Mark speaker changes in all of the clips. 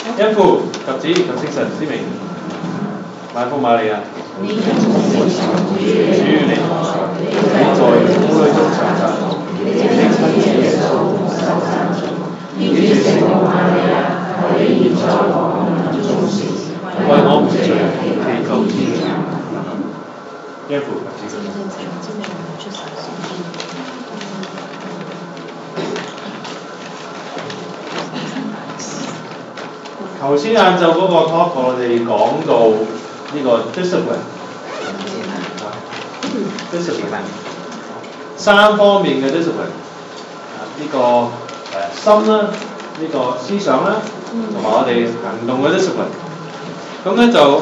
Speaker 1: 因父及子及聖神之名，萬福瑪利亞，主與你同在，你在婦女中長大，你的親子耶穌受讚頌。天主聖母瑪利亞，求你現在和我們臨終時，為我們罪人祈求天主。因父及子及聖神之名，出世頭先晏晝嗰個 talk 我哋講到呢個 discipline 三方面嘅 discipline 呢個心啦，呢個思想啦，同埋我哋行動嘅 discipline。咁咧就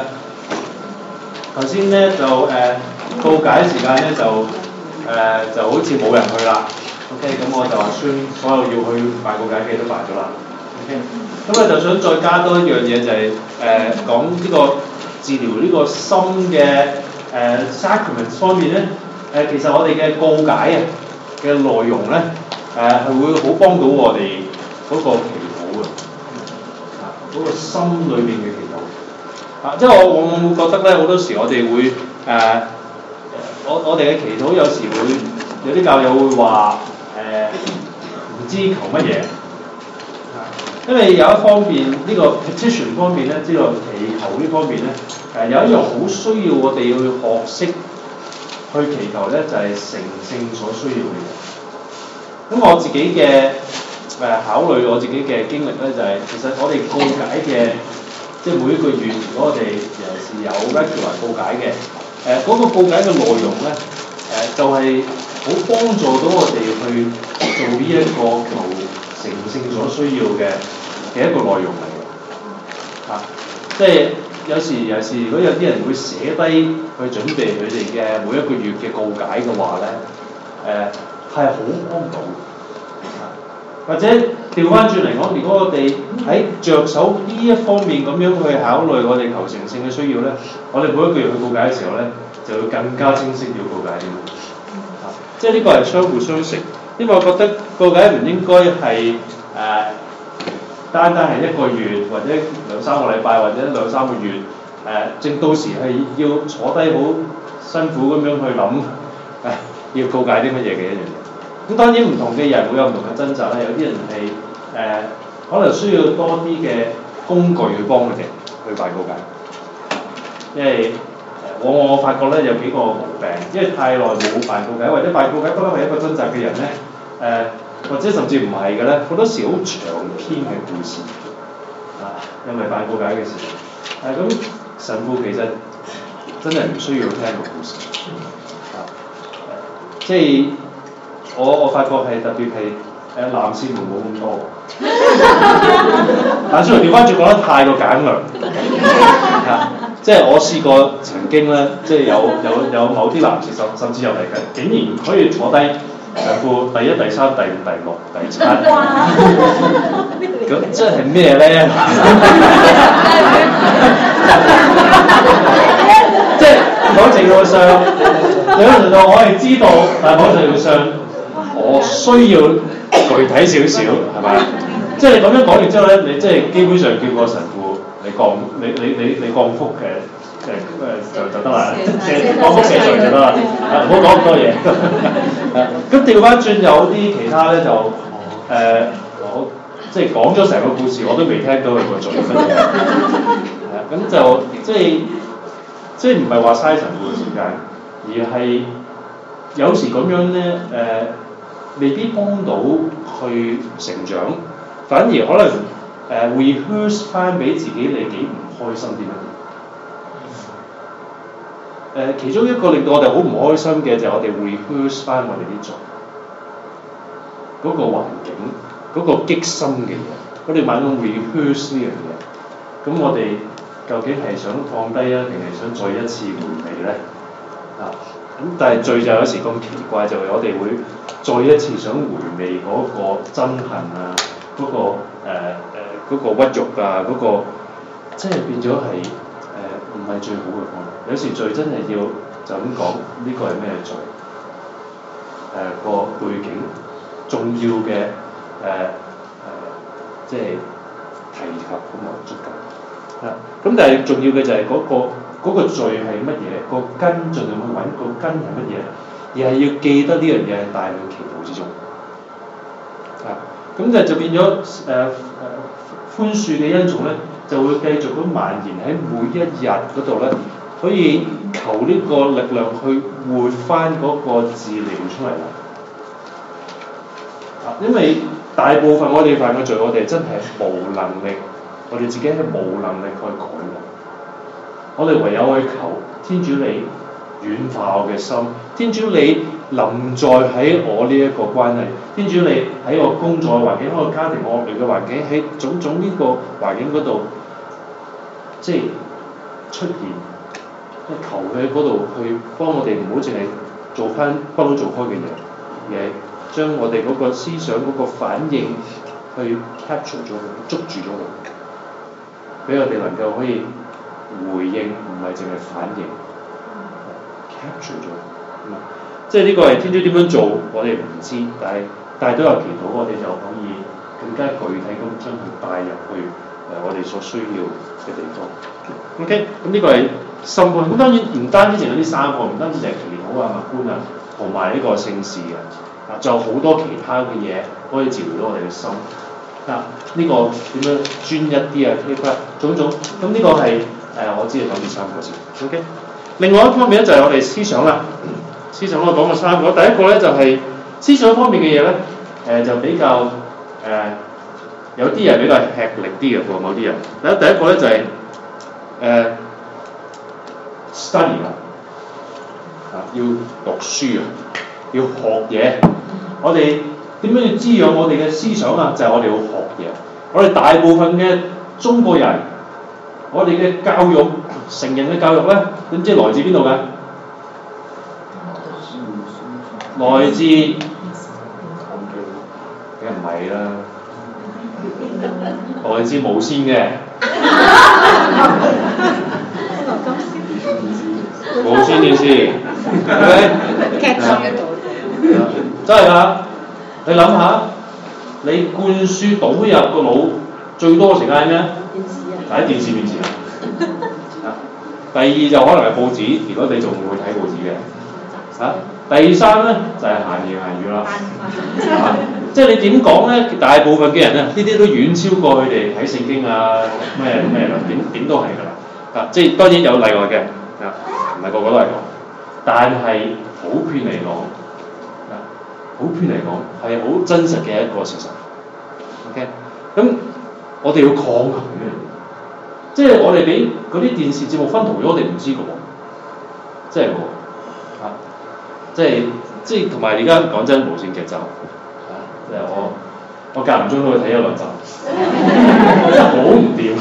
Speaker 1: 頭先咧就告解時間咧就好似冇人去啦。OK， 咁我就話宣所有要去辦告解嘅都辦咗啦。OK。咁啊，就想再加多一樣嘢，就係講呢個治療呢個心嘅sacrament 方面咧，其實我哋嘅告解啊嘅內容咧，係會好幫到我哋嗰個祈禱嘅，嗰個心裏面嘅祈禱。即係我往往會覺得咧，好多時我哋會我哋嘅祈禱有時會有啲教友會話唔知求乜嘢。因為有一方面呢個 petition 方面咧，知道祈求呢方面咧，有一樣好需要我哋要去學識去祈求咧，就係成聖所需要嘅嘢。咁我自己嘅考慮，我自己嘅經歷咧，就係其實我哋告解嘅，即係每一個月，如果我哋尤其是有 regular 告解嘅，嗰個告解嘅內容咧，就係好幫助到我哋去做呢一個求成聖所需要嘅一個內容嚟嘅，即係有時如果有啲人會寫低去準備佢哋嘅每一個月嘅告解嘅話咧，係好幫到嘅，或者調翻轉嚟講，如果我哋喺着手呢一方面咁樣去考慮我哋求成聖嘅需要咧，我哋每一個月去告解嘅時候咧，就會更加清晰要告解啲乜，即係呢個係相互相成。因為我覺得告解唔應該係單係一個月或者2-3個禮拜或者2-3個月正到時係要坐低好辛苦咁樣去諗要告解啲乜嘢嘅一樣嘢。咁當然唔同嘅人會有唔同嘅掙扎啦，有啲人係可能需要多啲嘅工具去幫佢哋去辦告解，因為我發覺咧有幾個毛病，因為太耐冇辦告解，或者辦告解不嬲係一個掙扎嘅人咧，或者甚至唔係嘅咧，好多時好長篇嘅故事因為辦告解嘅時候，咁神父其實真係唔需要聽個故事，即係我發覺係特別係男士們冇咁多，但係雖然調翻轉講得太過簡略。即係我試過曾經咧，即係有某啲男士甚至入嚟嘅，竟然可以坐低神父第1、第3、第5、第6、第7，咁即係咩咧？即係某程度上，有程度我係知道，但係某程度上我需要具體少少，係咪？即係你咁樣講完之後咧，你即係基本上叫個神父。你降福嘅就得啦，降福赦罪就得啦，唔好講咁多嘢。咁調翻轉有啲其他咧就我即係講咗成個故事，我都未聽到佢個罪乜嘢。咁就即係唔係話嘥神父嘅時間，而係有時咁樣咧未必幫到去成長，反而可能。rehearse 翻俾自己你幾唔開心啲乜嘢？其中一個令到我哋好唔開心嘅就係我哋 rehearse 翻我哋啲罪，嗰個環境，嗰個激心嘅嘢，我哋猛咁 rehearse 呢樣嘢，咁我哋究竟係想放低啊，定係想再一次回味咧？咁但係罪就有時咁奇怪，就係我哋會再一次想回味嗰個憎恨啊，嗰個嗰個屈辱啊，嗰個即係變咗係唔係最好嘅方法。有時罪真係要就咁講，呢個係咩罪？個背景重要嘅即係提及咁啊足夠。咁但係重要嘅就係嗰個罪係乜嘢，個根盡量去揾個根係乜嘢，而係要記得呢樣嘢係帶去祈禱之中。咁就變咗寬恕嘅恩寵咧，就會繼續咁蔓延喺每一日嗰度咧，可以求呢個力量去活翻嗰個治療出嚟啦。因為大部分我哋犯嘅罪，我哋真係無能力，我哋自己係無能力去改嘅。我哋唯有去求天主你軟化我嘅心，天主你臨在喺我呢一個關係，天主你喺我工作嘅環境，喺我家庭惡劣嘅環境，喺種種呢個環境嗰度，即係出現，求佢喺嗰度去幫我哋，唔好淨係做翻不嬲做開嘅嘢，而係將我哋嗰個思想嗰個反應去 capture 咗佢，捉住咗佢，俾我哋能夠可以回應，唔係淨係反應 capture 咗。即係呢個係天主點樣做，我哋唔知，但係都有祈禱，我哋就可以更加具體咁將佢帶入去我哋所需要嘅地方。OK， 咁呢個係心觀。咁當然唔單止淨係呢三個，唔單止淨係祈禱啊、默觀啊，同埋呢個聖事嘅。仲有好多其他嘅嘢可以治療到我哋嘅心。呢個點樣專一啲啊？呢種種。咁呢個係我只係講呢三個先。OK。另外一方面咧就係我哋思想啦。思想我講過三個，第一個咧就係思想方面嘅嘢咧，就比較有啲人比較吃力啲嘅喎，某啲人。第一個咧就係study 啦，要讀書啊，要學嘢。我哋點樣要滋養我哋嘅思想啊？就係我哋要學嘢。我哋大部分嘅中國人，我哋嘅教育，成人嘅教育咧，點知來自邊度㗎？來自梗唔係啦，來自無線嘅無線電視，係咪？劇場嘅導演真係㗎！你諗下，你灌輸倒入個腦最多時間係咩？喺電視面前啊！第二就可能係報紙，如果你仲會睇報紙嘅第三咧就係閒言閒語啦，即係你點講咧？大部分嘅人咧，呢啲都遠超過佢哋睇聖經啊咩啦，點都係㗎啦。即係當然有例外嘅，唔係個個都係咁，但係普遍嚟講，係好真實嘅一個事實。OK， 咁我哋要抗衡嘅，即係我哋俾嗰啲電視節目薰陶咗，我哋唔知㗎喎，即係即係同埋而家講真無線劇集即係我間唔中都會睇一兩集，真係好唔掂。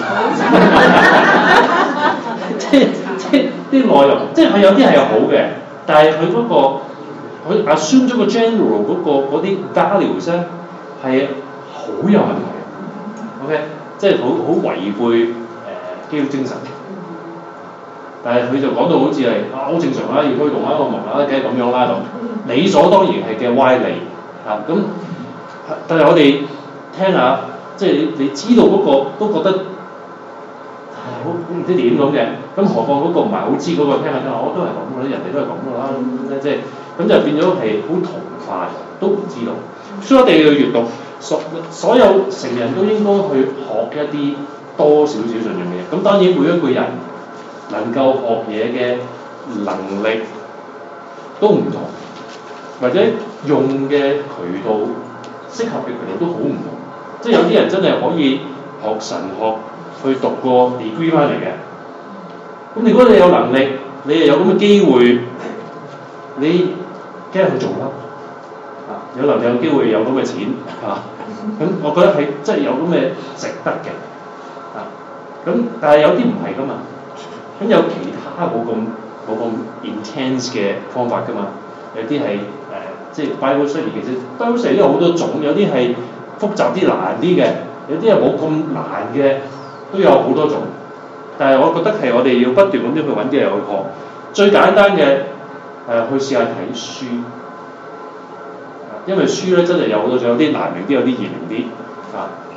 Speaker 1: 即係啲內容，即係佢有啲係好嘅，但係佢嗰個佢 assume 咗個 general 嗰啲 values 咧係好有問題嘅。OK， 即係好違背基督精神。但係佢就講到好似係好正常啦，要推動一個文化，梗係咁樣啦，就理所當然係嘅歪理咁。但係我哋聽下，即係你知道嗰個都覺得好唔知點咁嘅，咁何況嗰個唔係好知嗰個聽下我都係咁嘅啦，人哋都係咁嘅啦，即係咁就變咗係好同化，都唔知道。所以我哋要閱讀，所有成人都應該去學一啲多少少信仰嘅嘢。咁當然每一個人能夠學嘢嘅能力都唔同，或者用嘅渠道適合嘅渠道都好唔同。即係有啲人真係可以學神學去讀個 degree 翻嚟嘅。咁如果你有能力，你又有咁嘅機會，你梗係去做啦。有能力有機會有咁嘅錢咁我覺得係真係有咁嘅值得嘅。咁但係有啲唔係㗎嘛。咁有其他冇咁 intense 嘅方法㗎嘛？有啲係即係 Bible study 其實 Bible study 都有好多種，有啲係複雜啲難啲嘅，有啲係冇咁難嘅，都有好多種。但係我覺得係我哋要不斷咁樣去揾啲嘢去學。最簡單嘅去試下睇書，因為書咧真係有好多種，有啲難明啲，有啲易明啲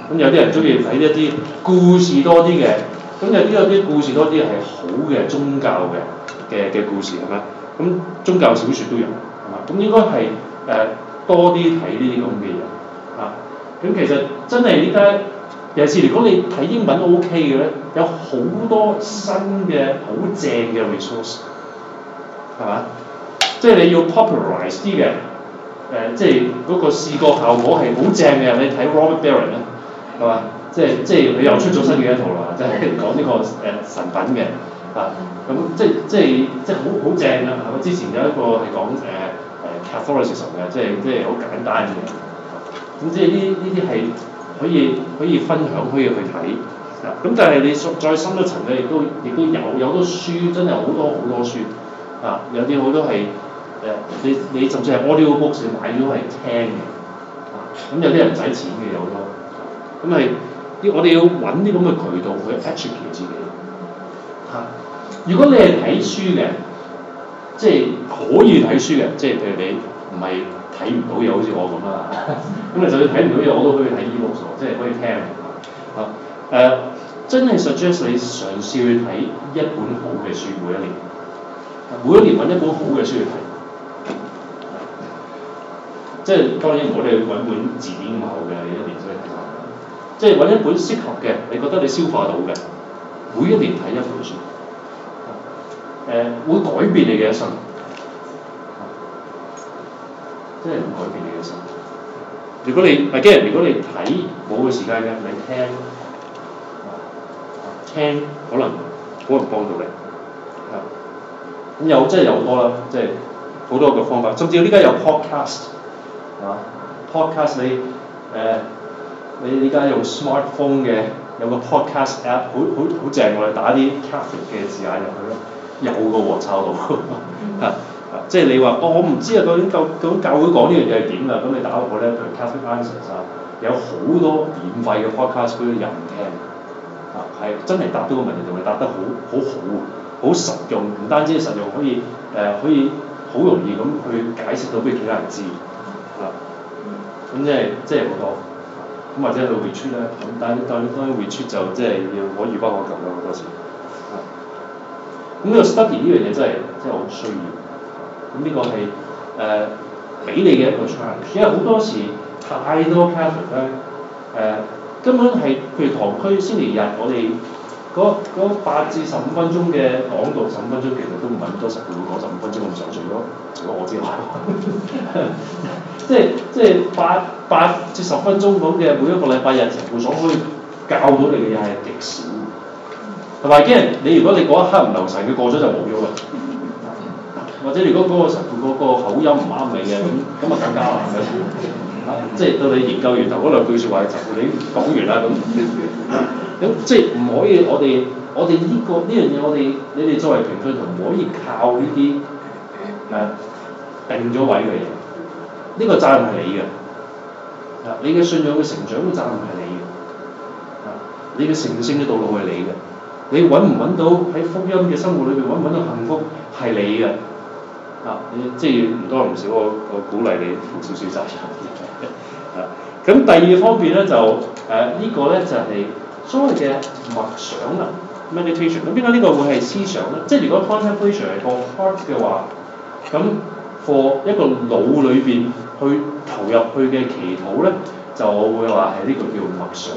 Speaker 1: 咁有啲人中意睇一啲故事多啲嘅，咁有啲故事多啲係好嘅宗教嘅故事係咪？咁宗教小説都有係嘛？咁應該係多啲睇呢啲咁嘅嘢啊。咁其實真係依家尤其是如果你睇英文 OK 嘅咧，有好多新嘅好正嘅 resource 係嘛？即係你要 popularize 啲嘅。即係嗰個視覺效果係好正嘅，你睇 Robert Barron 咧，係嘛？即係佢又出咗新嘅一套啦，即係講呢個神品嘅啊，咁即係好正啊！係咪？之前有一個係講Catholicism 嘅，即係好簡單嘅，咁即係呢啲係可以分享，可以去睇啊。咁但係你再深一層咧，亦都有好多書，真係好多書啊！有啲好多係。你甚至係 audio books 你買咗係聽嘅，咁有啲人唔使錢嘅有好多，咁係我哋要揾啲咁嘅渠道去 educate 自己嚇。如果你係睇書嘅，即係可以睇書嘅，即係譬如你唔係睇唔到嘢，好似我咁啦，咁你就算睇唔到嘢，我都可以睇 e-books 即係可以聽嚇。真係 suggest 你嘗試去睇一本好嘅書，每一年揾一本好嘅書去睇。即係當然唔好你揾本字典咁厚嘅，你一年先睇晒。即係揾一本適合嘅，你覺得你消化到嘅，每一年睇一本書，會改變你嘅一生，真係會改變你嘅一生。如果你睇冇嘅時間嘅，你聽可能幫到你。咁真係有好多啦，即係好多個方法，甚至依家有 podcast。podcast 你依家用 smartphone 嘅有個 podcast app， 好正，我哋打啲 Catholic 嘅字眼入去咯，有個喎抄到即係你話我唔知啊，究竟教會講呢樣嘢係點啊？咁你打落去咧，譬如 Catholic Answers 有好多免費嘅 podcast 俾啲人聽係真係答到個問題，同埋答得好實用，唔單止實用，可以好容易咁去解釋到俾其他人知。咁即係好多，咁或者去 retreat 咧，咁但係當然 retreat 就即係要可遇不可求啦，好多時。咁呢個 study 呢樣嘢真係好需要。咁呢個係俾你嘅一個 challenge，因為好多時太多 Catholic 咧，根本係譬如堂區星期日我哋嗰8至15分鐘嘅講道，15分鐘其實都唔係咁多，實會講15分鐘咁長，除咗我之外。即係8至10分鐘咁嘅每一個禮拜日，神父所可以教到你嘅嘢係極少，同埋驚你如果你嗰一刻唔留神，佢過咗就冇咗啦。或者如果嗰個神父嗰個口音唔啱你嘅，咁啊更加難嘅。即係到你研究完頭嗰兩句説話，神父你講完啦咁即係唔可以我哋呢樣嘢，你哋作為平信徒唔可以靠呢啲定咗位嘅嘢。呢個責任係你嘅，你嘅信仰嘅成長嘅責任係你嘅，你嘅成聖嘅道路係你嘅，你揾唔揾到喺福音嘅生活裏邊揾唔揾到幸福係你嘅，你即係唔多唔少我鼓勵你負少少責任。咁第二方面咧就呢個咧就係所謂嘅默想啦 meditation。咁點解呢個會係思想咧？即係如果 contemplation 係個 heart 嘅話，咁 for 一個腦裏邊去投入去嘅祈禱咧，就我會話係呢個叫默想。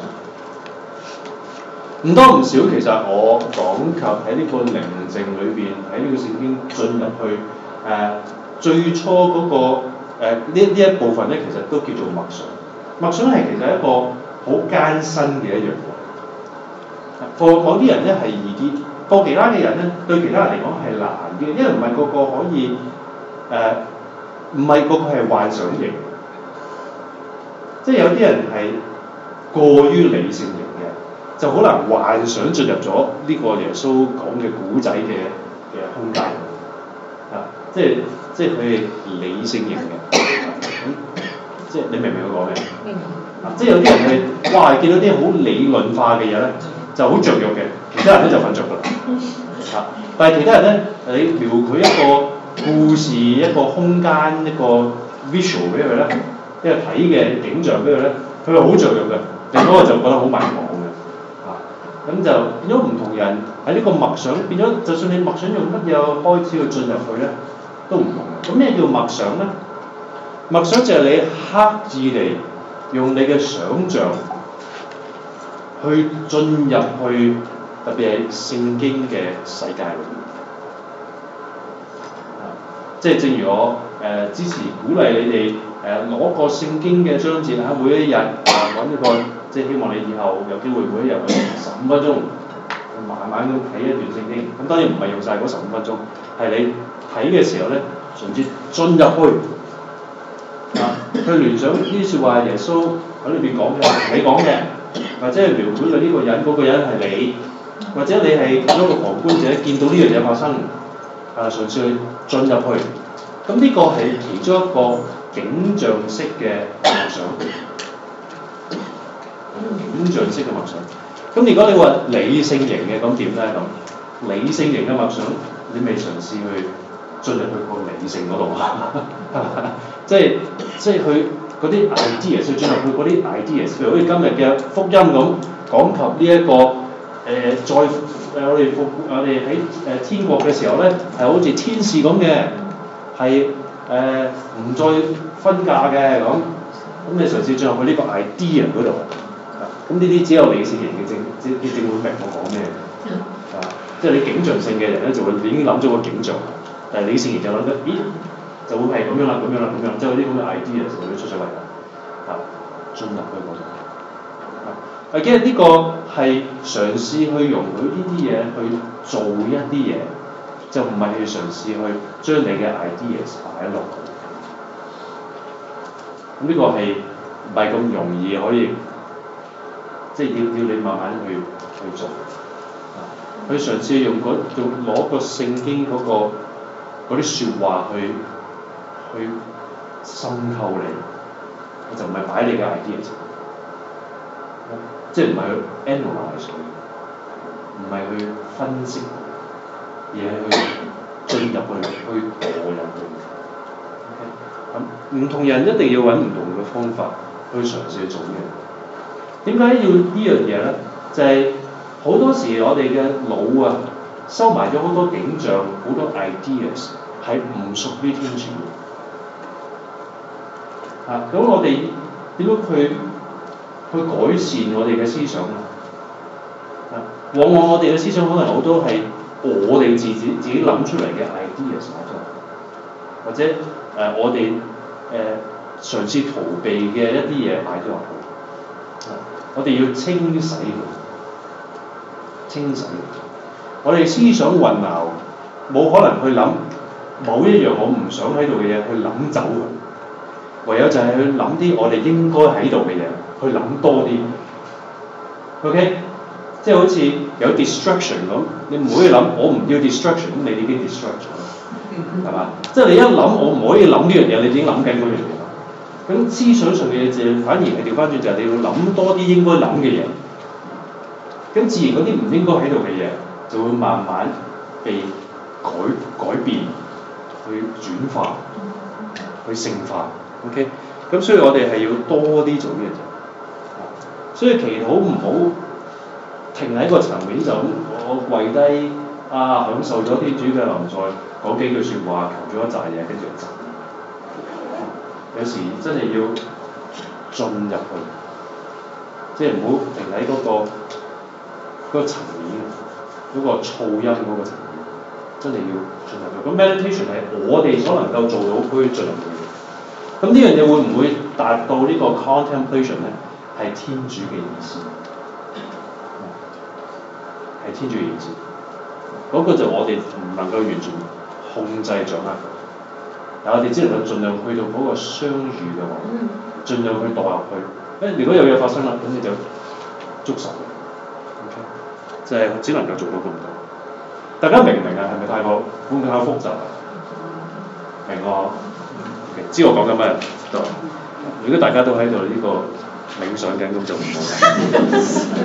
Speaker 1: 唔多唔少，其實我講及喺呢個寧靜裏邊，喺呢個聖經進入去最初嗰個呢一部分咧，其實都叫做默想。默想係其實一個好艱辛嘅一樣嘢。for 某啲人咧係易啲，for 其他嘅人咧，對其他人嚟講係難啲，因為唔係個個可以唔係個個係幻想型，即係有啲人係過於理性型嘅，就好難幻想進入咗呢個耶穌講嘅古仔嘅空間即係佢係理性型嘅，即係你明唔明我講咩？即係有啲人係哇見到啲好理論化嘅嘢咧，就好著肉嘅，其他人咧就瞓着㗎啦。但係其他人咧，你描繪一個故事、一個空間、一個 visual 俾佢咧，一個睇嘅景象俾佢咧，佢係好著肉嘅， 另外一個就覺得好迷茫嘅，咁就變咗唔同人喺呢個默想，變咗就算你默想用乜嘢開始去進入去咧，都唔同嘅。咁咩叫默想咧？默想就係你刻意地用你嘅想像去進入去，特別係聖經嘅世界裏面。即係正如我之前鼓勵你哋攞個聖經嘅章節喺每一日揾一個，即係希望你以後有機會每一日去15分鐘，慢慢咁睇一段聖經。咁當然唔係用晒嗰15分鐘，係你睇嘅時候咧，順住進入去去聯想呢啲説話係耶穌喺裏邊講嘅，你講嘅，或者係描繪嘅呢個人，嗰個人係你，或者你係一個旁觀者，見到呢樣嘢發生，順住去進入去。咁呢個係其中一個景象式嘅默想，景象式嘅默想。咁如果你話理性型嘅，咁點咧？咁理性型嘅默想，你未嘗試去進入去個理性嗰度啊？即係佢嗰啲 ideas， 去進入去嗰啲 ideas， 譬如好似今日嘅福音咁講及呢一個我哋喺天國嘅時候咧，係好似天使咁嘅，係唔再分價嘅咁。咁你嘗試進入去呢個 idea 嗰度，咁呢啲只有理性型嘅正會明我講咩即係你景象性嘅人咧，就會已經諗咗個景象，但係理性型就諗得，咦，就會係咁樣啦，咁樣啦，咁樣，即係嗰啲咁嘅 idea 就會出咗嚟啦，進入去嗰度。其實呢個係嘗試去容許呢啲嘢去做一啲嘢，就唔係去嘗試去將你嘅 ideas 擺落去。咁呢個係唔係咁容易可以，即係要你慢慢去做。佢嘗試用攞個聖經嗰啲説話去滲透你，就唔係擺你嘅 ideas。即係唔係去 analyse 佢，唔係去分析，而係去進入去墮入去。咁唔同人一定要揾唔同嘅方法去嘗試去做嘢。點解要呢樣嘢咧？就係好多時我哋嘅腦收埋咗好多景象，好多 ideas 係唔屬於天主嘅。咁我哋點樣去改善我哋嘅思想往往我哋嘅思想可能好多係我哋自己諗出嚟嘅 ideas 或者我哋嘗試逃避嘅一啲嘢擺咗落去。我哋要清洗佢。我哋思想混淆，冇可能去諗某一樣我唔想喺度嘅嘢，去諗走佢。唯有就係去諗啲我哋應該喺度嘅嘢。去諗多啲 ，OK， 即係好似有 distraction 咁，你唔可以諗我唔要 distraction， 咁你已經 distract 咗，係嘛？即係你一諗我唔可以諗呢樣嘢，你已經諗緊嗰樣嘢。咁思想上嘅嘢就反而係調翻轉，就係你要諗多啲應該諗嘅嘢。咁自然嗰啲唔應該喺度嘅嘢，就會慢慢被改變，去轉化，去聖化 ，OK。咁所以我哋係要多啲做呢樣嘢。所以祈禱唔好停喺個層面就咁，我跪低享受咗天主嘅臨在，講幾句説話，求咗一紮嘢，跟住就走。有時真係要進入去，即係唔好停喺嗰個層面，嗰個噪音嗰個層面，真係要進入去。咁 meditation 係我哋所能夠做到可以進入去嘅。咁呢樣嘢會唔會達到呢個 contemplation 咧？係天主嘅意思，係天主嘅意思。嗰個就我哋唔能夠完全控制掌握，但我哋只能夠盡量去到嗰個相遇嘅位，盡量去墮入去。如果有嘢發生啦，咁你就捉實佢。OK， 就係只能夠做到咁多。大家明唔明啊？係咪太過複雜啊？明我？Okay，知我講緊咩？如果大家都喺度呢個冥想緊，咁就唔好。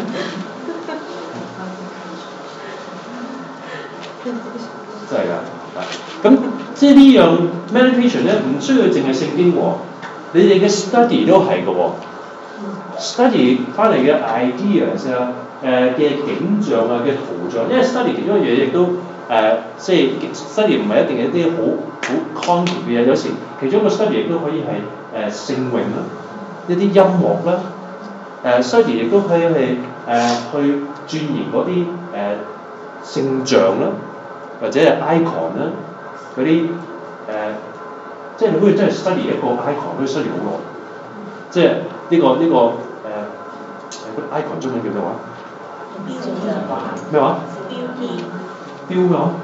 Speaker 1: 真係㗎，咁即係呢樣 meditation 咧，唔需要淨係聖經喎，你哋嘅 study 都係㗎喎。 study 翻嚟嘅 ideas 啊，嘅景象啊嘅圖像，因為 study 其中一樣嘢亦都即係 study 唔係一定係一啲好 concrete 嘅嘢，有時其中一個 study 亦都可以係聖詠啦，一啲音樂啦，study 亦都可以係去鑽研嗰啲聖像啦，或者係 icon 啦，嗰啲即係你可以真係 study 一個 icon 可以 study 好耐，即係呢個icon 中文叫咩話？咩話？標咩話？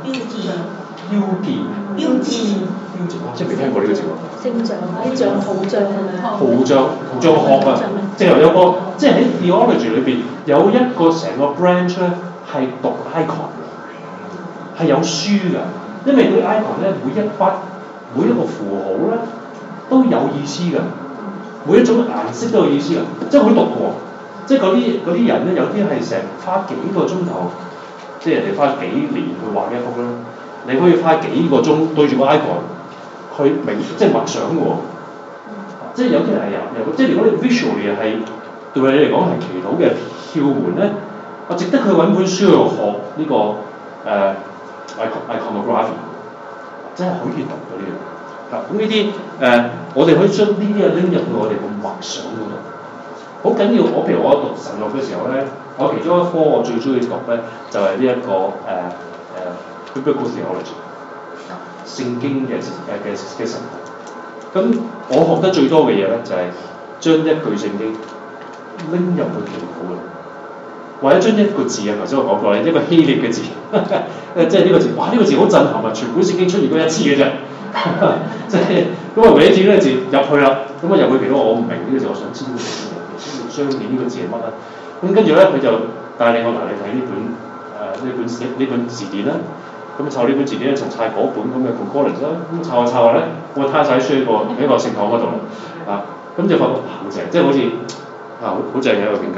Speaker 1: 標誌，即係未聽過呢個字喎。
Speaker 2: 聖像啲像圖像係咪啊？
Speaker 1: 圖像學啊，即係有個即係喺 theology 裏邊有一個成個 branch 咧係讀 icon 嘅，係有書㗎，因為嗰啲 icon 咧每一筆每一個符號咧都有意思㗎，每一種顏色都有意思㗎，即係好讀喎。即係嗰啲人咧，有啲係成花幾個鐘頭，即係人哋花幾年去畫一幅啦。你可以花幾個鐘對住個 icon 去即係默想嘅喎。即係有啲人係有，即係如果你 visually 係對你嚟講係祈禱嘅竅門咧，我值得去揾本書去學呢個iconography， 真係可以讀到呢樣。咁呢啲我哋可以將呢啲拎入去我哋個默想嗰度。好緊要，譬如我讀神學嘅時候咧，我其中一科我最中意讀咧就係呢一個biblical theology， 聖經嘅神學。咁我學得最多嘅嘢咧就係將一句聖經拎入去祈禱嘅，或者將一個字啊，頭先我講過咧，一個希臘嘅字，即係呢個字，哇！呢個字好震撼啊，全本聖經出現過一次嘅啫，即係咁啊，搲住呢個字入去啦，咁啊入去祈禱，我唔明呢個字，我想知呢個字。彰顯呢個字係乜啦？咁跟住咧，佢就帶領我嗱，你睇呢本字典啦。咁抄呢本字典咧，就抄嗰本咁嘅 concordance 啦。咁抄下咧，我攤晒書喺個聖堂嗰度啦。咁就發覺好正，即係好似好正嘅一個境界。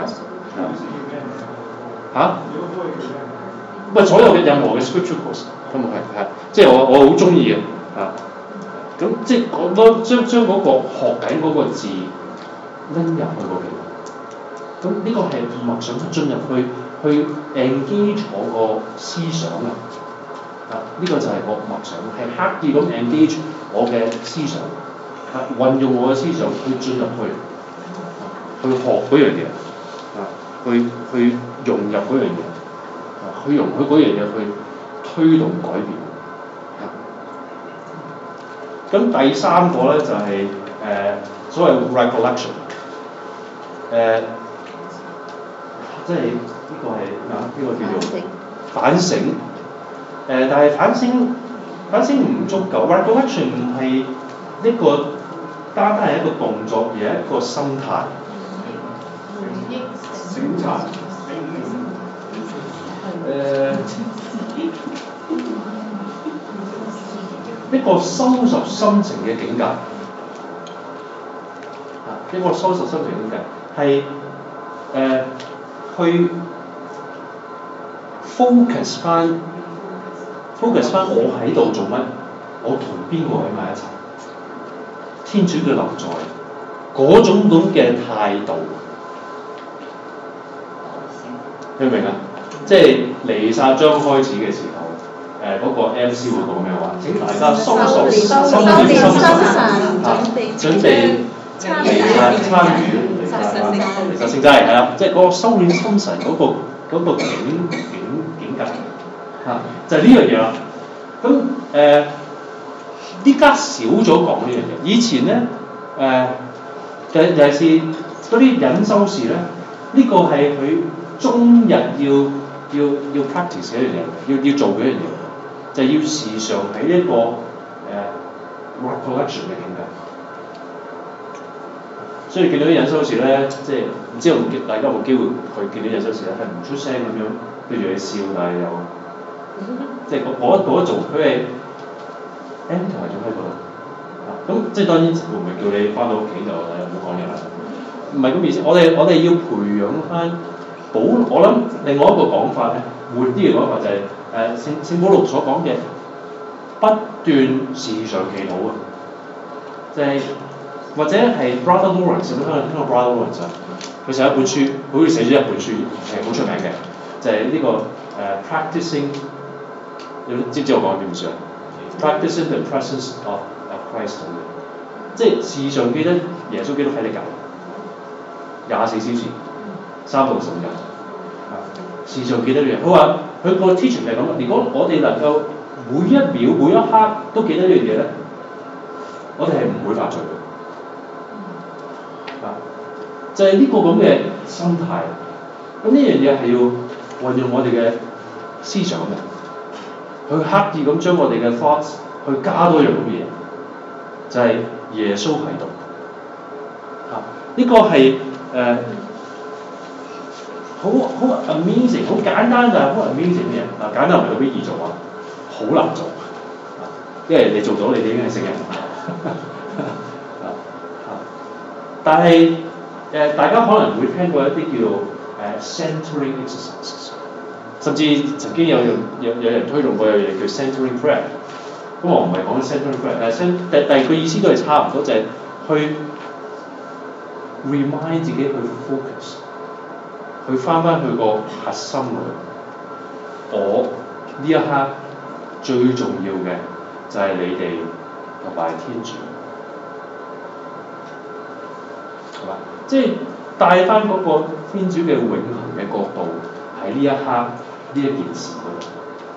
Speaker 1: 所有嘅任何嘅 scripture course 咁係，即係我好中意嘅咁即係將嗰個學緊嗰個字拎入去嗰邊。咁呢個係默想進入去 engage 我個思想啊！呢個就係個默想，係刻意咁 engage 我嘅思想，運用我嘅思想去進入去學嗰樣嘢，去融入嗰樣嘢，去容許嗰樣嘢去推動改變。咁第三個咧就係所謂 recollection， 即係呢個係呢個叫做反省。但係反省唔足夠 ，recollection 唔係一個單係一個動作，而係一個心態。省察。一個收拾心情嘅境界。一個收拾心情嘅境界係去 focus 翻我喺度做乜，我同邊個喺埋一齊，天主嘅臨在嗰種咁嘅態度，明唔明啊？即係彌撒將開始嘅時候，嗰個 MC 會講咩話？請大家收拾心神，準備參與彌撒聖祭係啦，即係嗰個收斂心神嗰個境界就係呢樣嘢啦。咁依家少咗講呢樣嘢。以前咧尤其是嗰啲隱修士咧，呢個係佢終日要 practice 嘅一樣嘢，要做嘅一樣嘢，就係要時常喺一個recollection 嘅境界。所以見到啲隱修士咧，即係唔知大家有冇機會去見啲隱修士咧，係唔出聲咁樣對住你笑，但係又即係嗰一種佢係 enter 咗喺度。咁即係當然會唔會叫你翻到屋企就唔好講嘢啦？唔係咁意思，我哋要培養翻我諗另外一個講法咧，活啲嘅講法就係聖保祿所講嘅不斷時常祈禱啊，就係、或者係 Brother Lawrence 有冇聽過 Brother Lawrence 啊？ 佢寫一本書，好似寫咗一本書，好出名嘅，就係呢個practicing， 你知唔知我講點算啊 ？Practicing the presence of Christ， 即係時常記得耶穌基督喺你隔離，24小時，365日，時常記得呢樣。佢話佢個 teaching 就係咁啦。如果我哋能夠每一秒每一刻都記得呢樣嘢咧，我哋係唔會犯罪嘅。就係呢個咁嘅心態，咁呢樣嘢係要運用我哋嘅思想嘅，去刻意咁將我哋嘅 thoughts 去加多樣咁嘅嘢，就係、是、耶穌喺度。呢個係好 amazing， 好簡單就係好 amazing 嘅嘢。簡單唔係特別易做啊，好難做。因為你做到你哋已經係聖人。但係大家可能會聽過一啲叫做centering exercises， 甚至曾經有人推動過有嘢叫 centering prayer。咁我唔係講 centering prayer， 但係第二個意思都係差唔多，就係、是、去 remind 自己去 focus， 去翻去個核心裏。我呢一刻最重要嘅就係你哋同埋天主。即係帶翻嗰個天主嘅永恆嘅角度喺呢一刻呢一件事嗰度，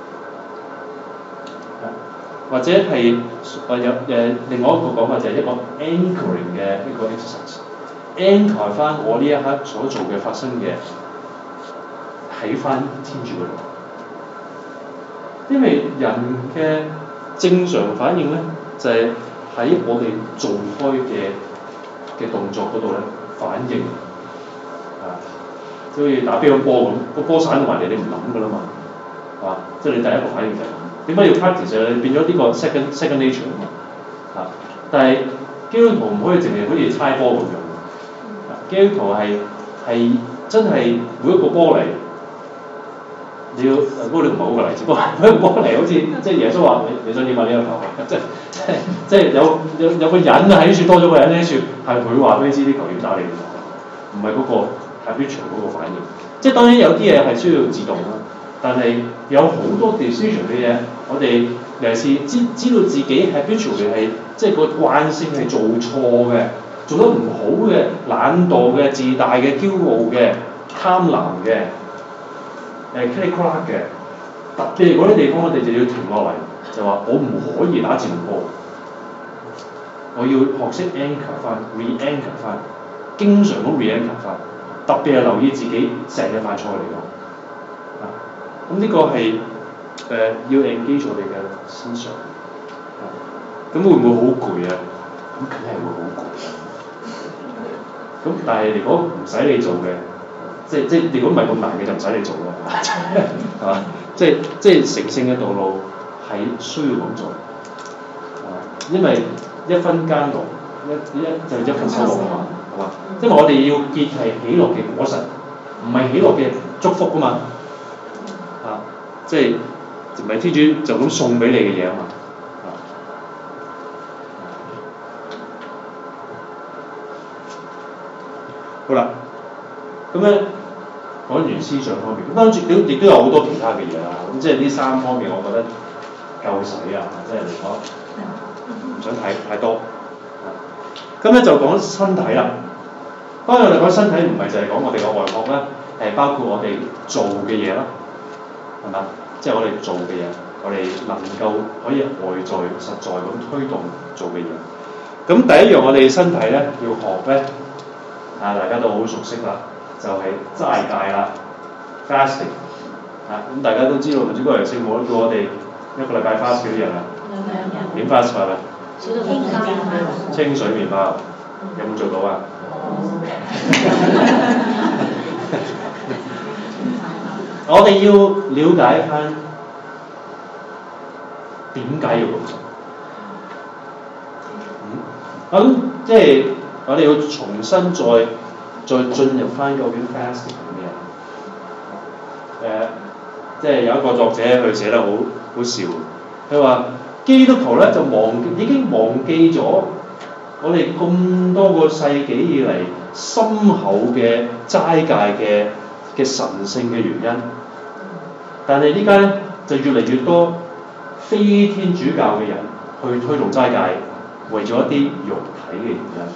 Speaker 1: 或者係有另外一個講法就係一個 anchoring 嘅一個 exercise，anchor 翻我呢一刻所做嘅發生嘅喺翻天主嗰度，因為人嘅正常反應咧就係、是、喺我哋做開嘅動作嗰度咧。反應即好似打乒乓波咁，個波散到埋嚟，你唔諗㗎啦嘛，即係你第一個反應就係咁。點解要 practice 你變咗呢個 second nature 啊嘛，但係基督徒唔可以淨係好似猜波咁樣，基督徒係真係每一個波嚟，你要不過你唔係好個例子，不過每一個波嚟好似即係耶穌話你想點啊呢一球，即係有個人喺處多咗個人喺處，係佢話俾你知啲球要打你，唔係嗰個 habitual 嗰個反應。即係當然有啲嘢係需要自動啦，但係有好多 decision 嘅嘢，我哋尤其是知道自己 habitual 係即係個慣性係做錯嘅，做得唔好嘅、懶惰嘅、自大嘅、驕傲嘅、貪婪嘅、click clack 嘅，特別係嗰啲地方，我哋就要停落嚟，就話我唔可以打自動波。我要學識 anchor 翻 re-anchor 翻，經常都 re-anchor 翻，特別係留意自己成日犯錯嚟講。咁呢個係要 engage 我哋嘅思想。咁會唔會好攰啊？咁梗係會好攰啦。咁但係如果唔使你做嘅，即如果唔係咁難嘅就唔使你做啦，係嘛？即係成聖嘅道路係需要咁做，因為一分耕耘，一分收穫啊嘛，係嘛？因為我哋要結係喜樂嘅果實，唔係喜樂嘅祝福㗎嘛，即係唔係天主就咁送俾你嘅嘢啊嘛，好啦，咁咧講完思想方面，咁當然亦都有好多其他嘅嘢啦，咁即係呢3方面，我覺得夠使啊，即係嚟講。唔想太多，咁咧就講身體啦。當然我哋講身體唔係就係講我哋嘅外殼啦，係包括我哋做嘅嘢啦，係嘛？即係我哋做嘅嘢，我哋能夠可以外在實在咁推動做嘅嘢。咁第一樣我哋身體咧要學咧，大家都好熟悉啦，就係齋戒啦 ，fasting。咁大家都知道，唔知嗰日聖母叫我哋1個禮拜 fast 幾多日啊？點 fast 法啊？清水麵包，有冇做到啊？我哋要了解翻點解要咁做。咁即係我哋要重新再進入翻究竟 fasting 係咩？即係有一個作者佢寫得好笑，佢話基督徒咧就已經忘記咗我哋咁多個世紀以嚟深厚嘅齋戒嘅神聖嘅原因，但係呢家咧就越嚟越多非天主教嘅人去推動齋戒，為咗一啲肉體嘅原因，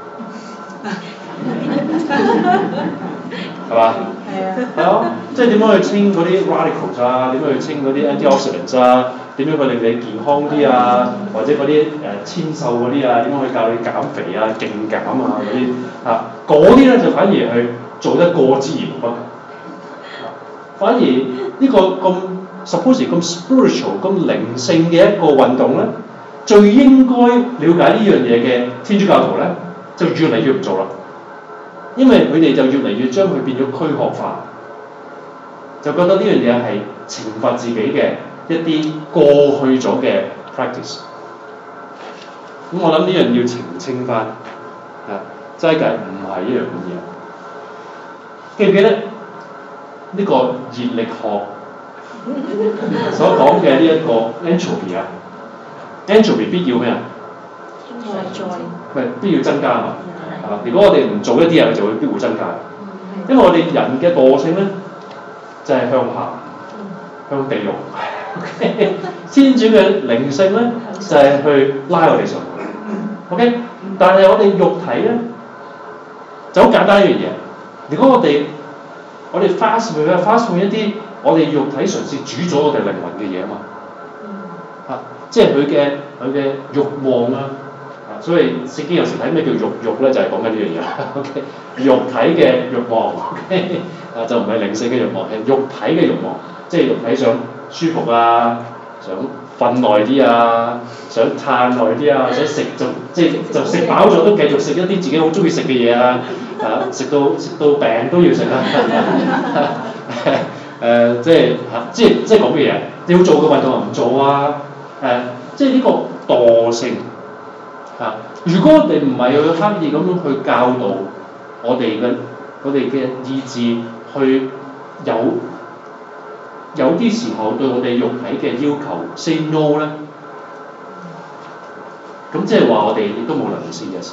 Speaker 1: 係嘛？係啊，即係點樣去清嗰啲 radicals 啊？點樣去清嗰啲 antioxidants 啊？點樣去令你健康啲啊？或者嗰啲纖瘦嗰啲啊？點樣去教你減肥啊、勁減啊嗰啲啊？嗰啲咧就反而去做得過之而無不及。反而呢個咁 suppose 咁 spiritual 咁靈性嘅一個運動咧，最應該了解呢樣嘢嘅天主教徒咧，就越嚟越唔做啦。因為佢哋就越嚟越將佢變咗軀殼化，就覺得呢樣嘢係懲罰自己嘅一啲過去咗嘅 practice。咁我諗呢樣要澄清翻，啊，齋戒唔係一樣咁嘢。記唔記得呢個熱力學所講嘅呢一個 entropy 啊 ？entropy 必要咩啊？唔係必要增加嘛？係嘛？如果我哋唔做一啲嘢，佢就會必會增加。因為我哋人嘅惰性咧，就係向下，向地獄。天主嘅靈性咧，就係去拉我哋上去。OK， 但係我哋肉體咧，就好簡單一樣嘢。如果我哋 fast 去一啲我哋肉體嘗試煮咗我哋靈魂嘅嘢啊嘛，啊，即係佢嘅慾望啊。所以聖經有時睇咩叫肉咧，就係講緊呢樣嘢。OK， 肉體嘅慾望 ，OK， 就唔係靈性嘅慾望，係肉體嘅慾望，即係肉體想舒服啊，想瞓耐啲啊，想嘆耐啲啊，想食就食飽咗都繼續食一啲自己好中意食嘅嘢啊，食到病都要食啊。即係講咩嘢？你要做嘅運動又唔做啊，即係呢個惰性。如果我哋唔係去刻意咁樣去教導我哋嘅意志，去有啲時候對我哋肉體嘅要求 say no 咧，咁即係話我哋亦都冇能力 say yes，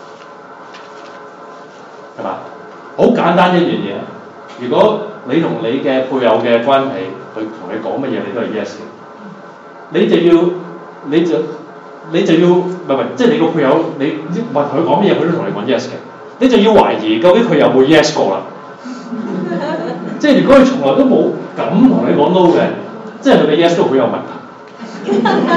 Speaker 1: 係嘛？好簡單一樣嘢，如果你同你嘅配偶嘅關係，佢同你講乜嘢，你都係 yes 嘅，你就要即係你個配偶，你問佢講乜嘢，佢都同你講 yes 嘅，你就要懷疑究竟佢有冇 yes 過啦。即係如果佢從來都冇咁同你講 no 嘅，即係佢嘅 yes 都好有問題，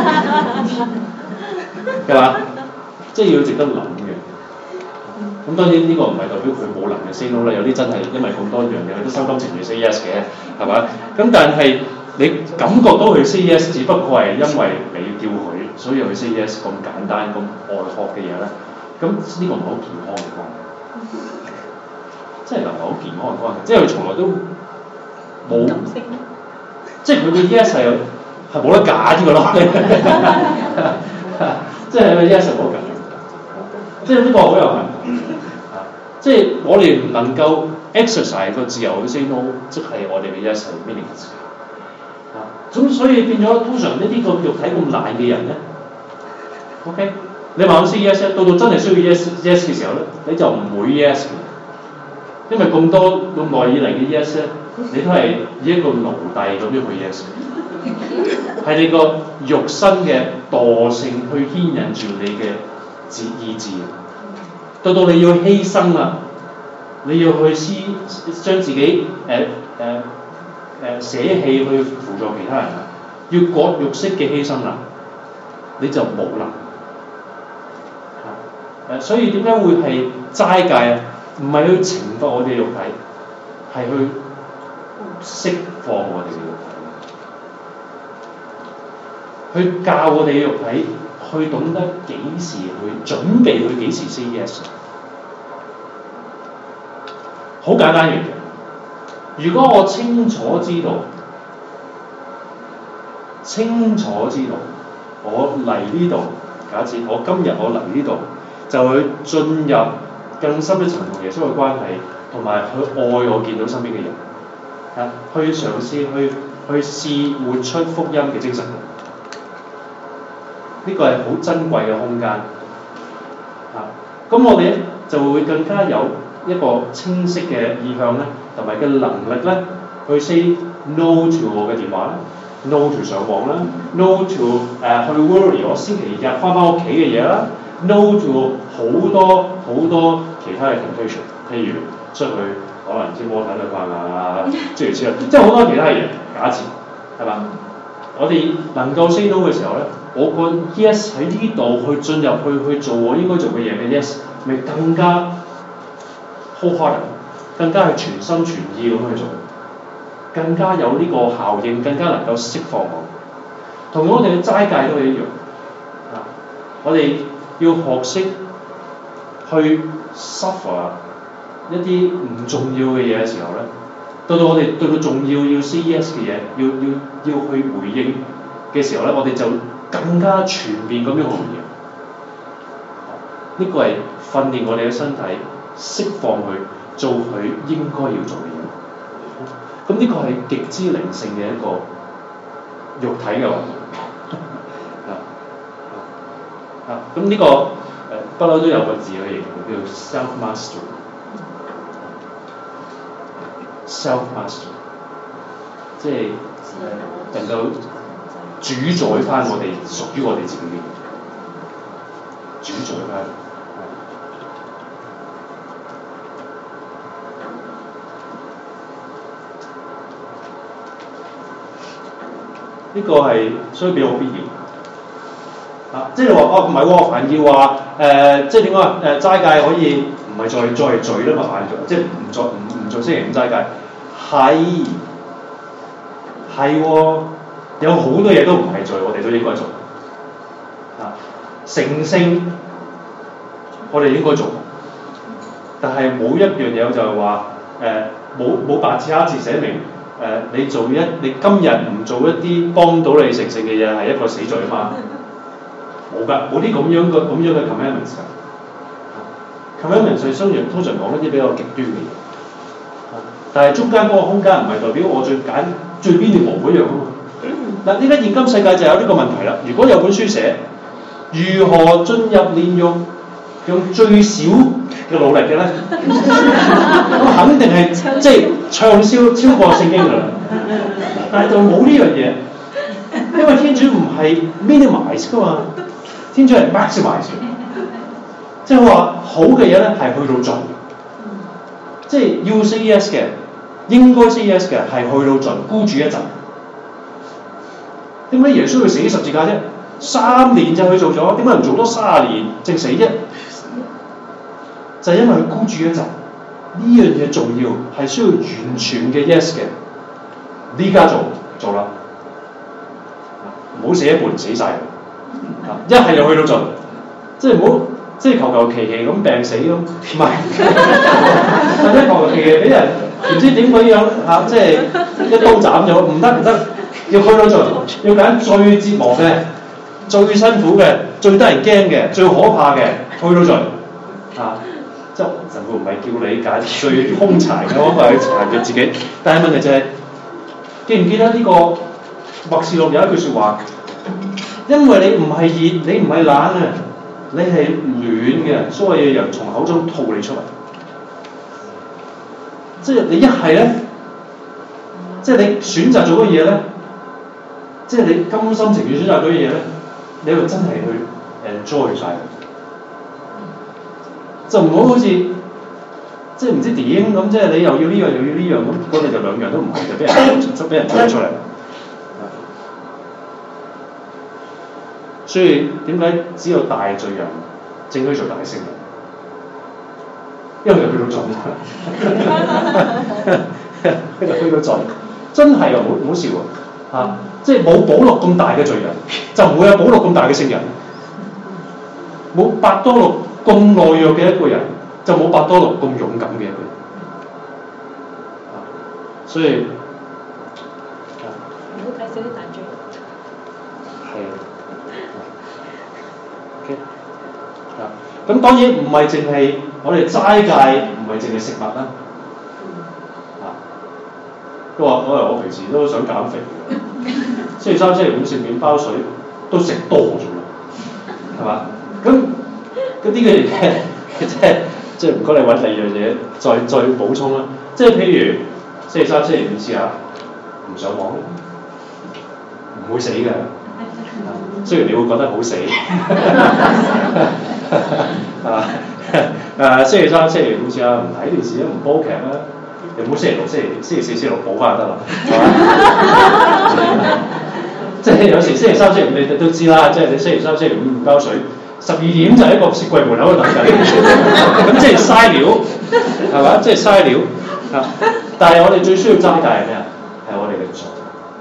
Speaker 1: 係嘛？即係要值得諗嘅。咁當然呢個唔係代表佢冇能力 say no 啦，有啲真係因為咁多樣嘢，佢都心甘情願 say yes 嘅，係嘛？咁但係你感覺到佢 say yes， 只不過係因為你叫佢。所以佢 say yes 咁簡單咁外殼嘅嘢咧，咁呢個唔係好健康嘅關係，即係唔係好健康嘅關係，即係佢從來都冇，即係佢嘅 yes 係冇得假啲嘅咯，即係佢嘅 yes 係冇得假，即係呢個好有問題，即係我哋唔能夠 exercise 個自由去 say no， 即係我哋嘅 yes 係 meaningless。咁所以變咗，通常呢啲個肉體咁懶嘅人咧 ，OK， 你話我 say yes， 到真係需要 yes 嘅時候咧，你就唔會 yes 嘅，因為咁耐以嚟嘅 yes 咧，你都係以一個奴隸咁樣去 yes， 係你個肉身嘅惰性去牽引住你嘅意志，到你要犧牲啦，你要去將自己捨棄去輔助其他人啦，要割肉式嘅犧牲啦，你就冇能力。所以點解會係齋戒啊？唔係去懲罰我哋嘅肉體，係去釋放我哋嘅肉體，去教我哋嘅肉體，去懂得幾時去準備去幾時 say yes。好簡單嘅。如果我清楚知道，我嚟呢度，假設我今日我嚟呢度，就去進入更深一層同耶穌嘅關係，同埋去愛我見到身邊嘅人，去嘗試去試活出福音嘅精神。呢個係好珍貴嘅空間， 咁我哋咧就會更加有一個清晰嘅意向咧，同埋嘅能力咧，去 say no to 我嘅電話啦 ，no to 上網啦 ，no to 去 worry 我星期日翻屋企嘅嘢啦 ，no to 好多其他嘅 temptation， 譬如出去可能啲摩睇對飯啊，諸如此類，即係好多其他嘢假設係嘛？我哋能夠 say no 嘅時候咧，我個 yes 喺呢度去進入去做我應該做嘅嘢嘅 yes， 咪更加 wholehearted， 更加係全心全意咁去做，更加有呢個效應，更加能夠釋放我。同樣我哋嘅齋戒都係一樣，我哋要學識去 suffer 一啲唔重要嘅嘢嘅時候咧，到我哋對到重要 say yes 嘅嘢，要去回應嘅時候咧，我哋就更加全面咁樣去回應。呢個係訓練我哋嘅身體，釋放佢做佢應該要做嘅嘢。咁呢個係極之靈性嘅一個肉體嘅運動。咁呢個不嬲都有個字去形容，叫做 self-mastery。即係能夠主宰翻我哋屬於我哋自己嘅嘢，主宰翻。呢個係所以比較必要。即係你話唔係喎，凡要話即係點講啊？齋戒可以唔係再罪啦嘛，犯罪即係唔做星期五齋戒，係喎，有好多嘢都唔係罪，我哋都應該做。成聖我哋應該做，但係冇一樣嘢就係話冇白字黑字寫明你今日唔做一啲幫到你成聖嘅嘢係一個死罪啊嘛。冇㗎，冇啲咁樣嘅 commandments 㗎。commandments 通常講一啲比較極端嘅嘢，但係中間嗰個空間唔係代表我揀最邊條毛嗰樣啊嘛。嗱，依家現今世界就有呢個問題啦。如果有本書寫如何進入煉獄，用最少嘅努力嘅咧，咁肯定係即係暢銷超過聖經㗎啦。但係就冇呢樣嘢，因為天主唔係 minimize 㗎嘛。天主係 maximize， 即係話好嘅嘢咧係去到盡，即係要 say yes 嘅，應該 say yes 嘅係去到盡，孤注一擲。點解耶穌要死十字架啫？3年就去做咗，點解唔做多30年淨死啫？就係因為佢孤注一擲，呢樣嘢重要係需要完全嘅 yes 嘅，呢家做啦，唔好死一半死晒。一係就去到盡，即係唔好即係求其咁病死咁，唔係，或者求其俾人唔知點鬼樣即係一刀斬咗，唔得，要去到盡，要揀最折磨嘅、最辛苦嘅、最得人驚嘅、最可怕嘅，去到盡即係神父唔係叫你揀最兇殘嘅方法去殘弱自己，但係問題就係記唔記得呢個默示錄有一句説話？因為你唔係熱，你唔係冷啊，你係暖嘅，所以由從口中吐你出嚟。即係你一係咧，即係你選擇做嘅嘢咧，即係你甘心情願選擇嗰啲嘢咧，你就真係去 enjoy 晒，就唔好好似即係唔知點咁，即係你又要呢樣又要呢樣咁，嗰度就兩樣都唔係，就俾人推出嚟。所以點解只有大罪人正可以做大聖人？因為佢去到盡，佢就去到盡，真係唔好笑啊！即係冇保祿咁大嘅罪人，就唔會有保祿咁大嘅聖人；冇伯多祿咁懦弱嘅一個人，就冇伯多祿咁勇敢嘅一個人。所以
Speaker 2: 唔好睇少啲大罪人。
Speaker 1: 係。咁當然唔係淨係我哋齋戒，唔係淨係食物啦。都話我平時都想減肥嘅，星期三、星期五食麵包水都食多咗啦，係嘛？咁呢個嘢即係唔該你揾第二樣嘢再補充啦。即係譬如星期三、星期五試下唔上網，唔會死㗎。雖然你會覺得好死，星期三、星期五試下唔睇電視啦，唔煲劇啦，又唔好星期六、星期四、星期六補翻就得啦，係嘛？即係有時星期三、星期五你都知啦，即係你星期三、星期五唔交水，12點就喺個雪櫃門口度等緊，咁即係嘥料，係嘛？即係嘥料啊！但係我哋最需要齋戒係咩啊？係我哋嘅罪，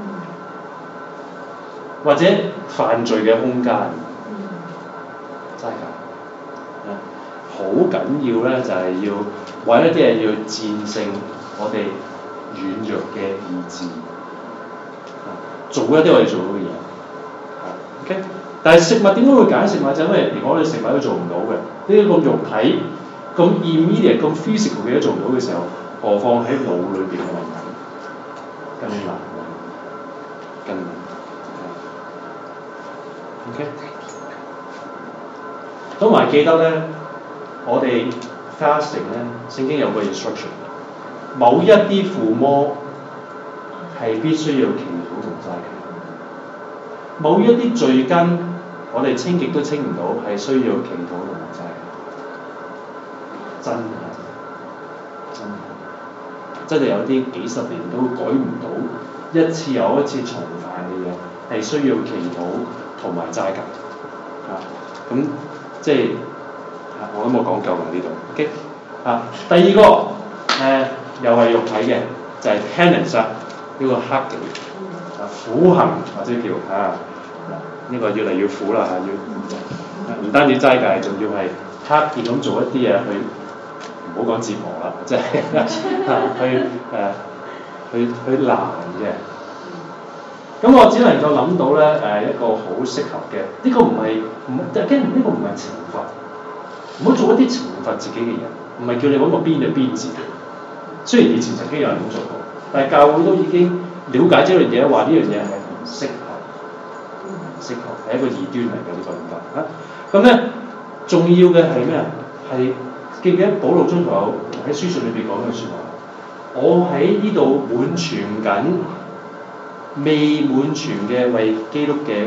Speaker 1: 或者犯罪嘅空間，齋戒啊，好緊要咧，就係要為一啲嘢要戰勝我哋軟弱嘅意志。做一啲我哋做到嘅嘢，OK。但係食物點解會揀食物？就因為連我哋食物都做唔到嘅，呢啲咁肉體、咁 immediate、咁 physical 嘅都做唔到嘅時候，何況喺腦裏邊嘅問題更難，更難。OK。咁還記得咧，我哋 fasting 咧，聖經有個 instruction， 某一啲附魔係必須要祈禱同齋戒，某一啲罪根我哋清極都清唔到，係需要祈禱同齋戒。真係有啲幾十年都改唔到，一次又一次重犯嘅嘢，係需要祈禱同埋齋戒。咁即係我諗我講夠啦呢度。OK。第二個又係肉體嘅，就係 penance 呢個克己苦行或者叫呢個越嚟越苦啦，要唔單止齋戒，仲要係刻意咁做一啲嘢去唔好講折磨啦，即係去難嘅。咁我只能夠諗到咧一個好適合嘅，呢個唔係呢個唔係懲罰，唔好做一啲懲罰自己嘅嘢，唔係叫你揾個邊就邊字。雖然以前曾經有人咁做過，但係教會都已經了解呢樣嘢，話呢樣嘢係唔適合係一個異端嚟嘅呢個諗法。咁咧重要嘅係咩啊？係記唔記得保羅中途有喺書信裏邊講嘅説話？我喺呢度滿全緊未滿全嘅為基督嘅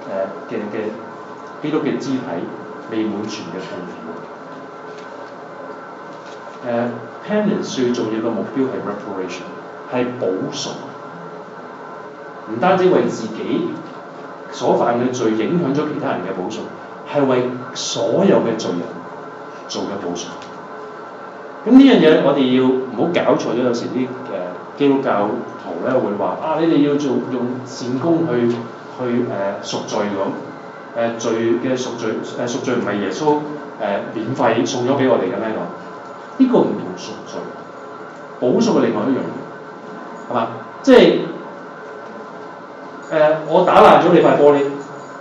Speaker 1: 基督嘅肢體未滿全嘅痛苦。Penance 最重要嘅目標係 reparation， 係補贖，唔單止為自己所犯嘅罪影響咗其他人嘅補贖，係為所有嘅罪人做嘅補贖。咁呢樣嘢我哋要唔好搞錯咗，有時啲基督教徒咧會話你哋要用善功去贖罪咁，罪嘅贖罪唔係耶穌免費送咗俾我哋嘅咩講？呢個唔同贖罪，補贖係另外一樣嘢，係嘛？即係我打爛咗你塊玻璃，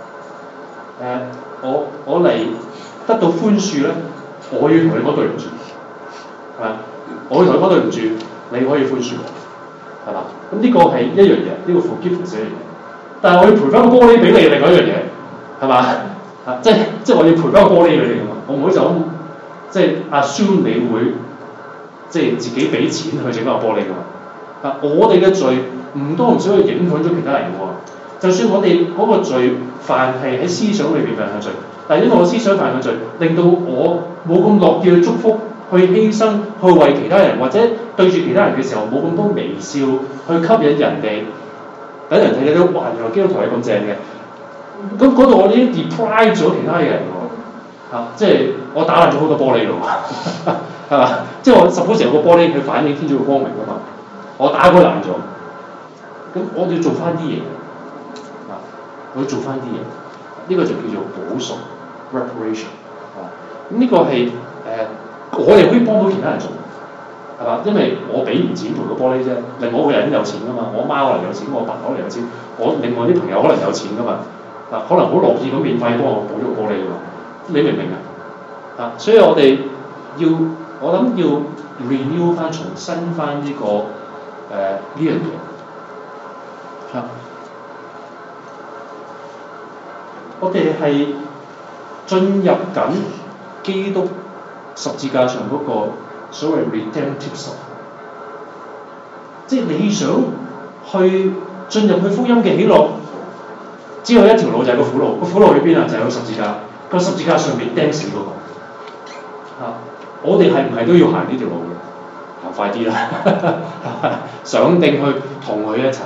Speaker 1: 我嚟得到寬恕咧，我要同你講對唔住，係嘛？我要同你講對唔住，你可以寬恕我，係嘛？咁呢個係一樣嘢，呢個 forgiveness 一樣嘢。但係我要賠翻個玻璃俾你，另外一樣嘢，係嘛？即係我要賠翻個玻璃俾你㗎嘛，我唔可以就咁。即係 assume 你會即係自己俾錢去整翻個玻璃㗎嘛？我哋嘅罪唔多唔少去影響咗其他人㗎喎。就算我哋嗰個罪犯係喺思想裏邊犯嘅罪，但係因為我思想犯嘅罪，令到我冇咁樂意去祝福、去犧牲、去為其他人，或者對住其他人嘅時候冇咁多微笑去吸引人哋，等人睇到哇原來基督徒係咁正嘅。咁嗰度我已經 deprive 咗其他嘅人喎。即係我打爛咗好多玻璃咯，係嘛？即係我 suppose 有個玻璃去反映天主嘅光明㗎嘛，我打佢爛咗，咁我要做翻啲嘢，我要做翻啲嘢，呢個就叫做補贖 reparation， 咁呢個係我哋可以幫到其他人做，係嘛？因為我俾唔錢賠個玻璃啫，另外一個人有錢㗎嘛，我媽可能有錢，我爸可能有錢，我另外啲朋友可能有錢㗎嘛，可能好樂意咁免費幫我補咗個玻璃㗎嘛。你明唔明啊？所以我哋我諗要 renew 翻、重新翻呢個呢樣嘢。我哋係進入緊基督十字架上嗰個所謂 redemptive stuff， 即係你想去進入去福音嘅喜樂，只有一條路就係個苦路，個苦路喺邊啊？就係個十字架，個十字架上面釘死嗰個。我哋係唔係都要行呢條路嘅？行快啲啦，想定去同佢一齊，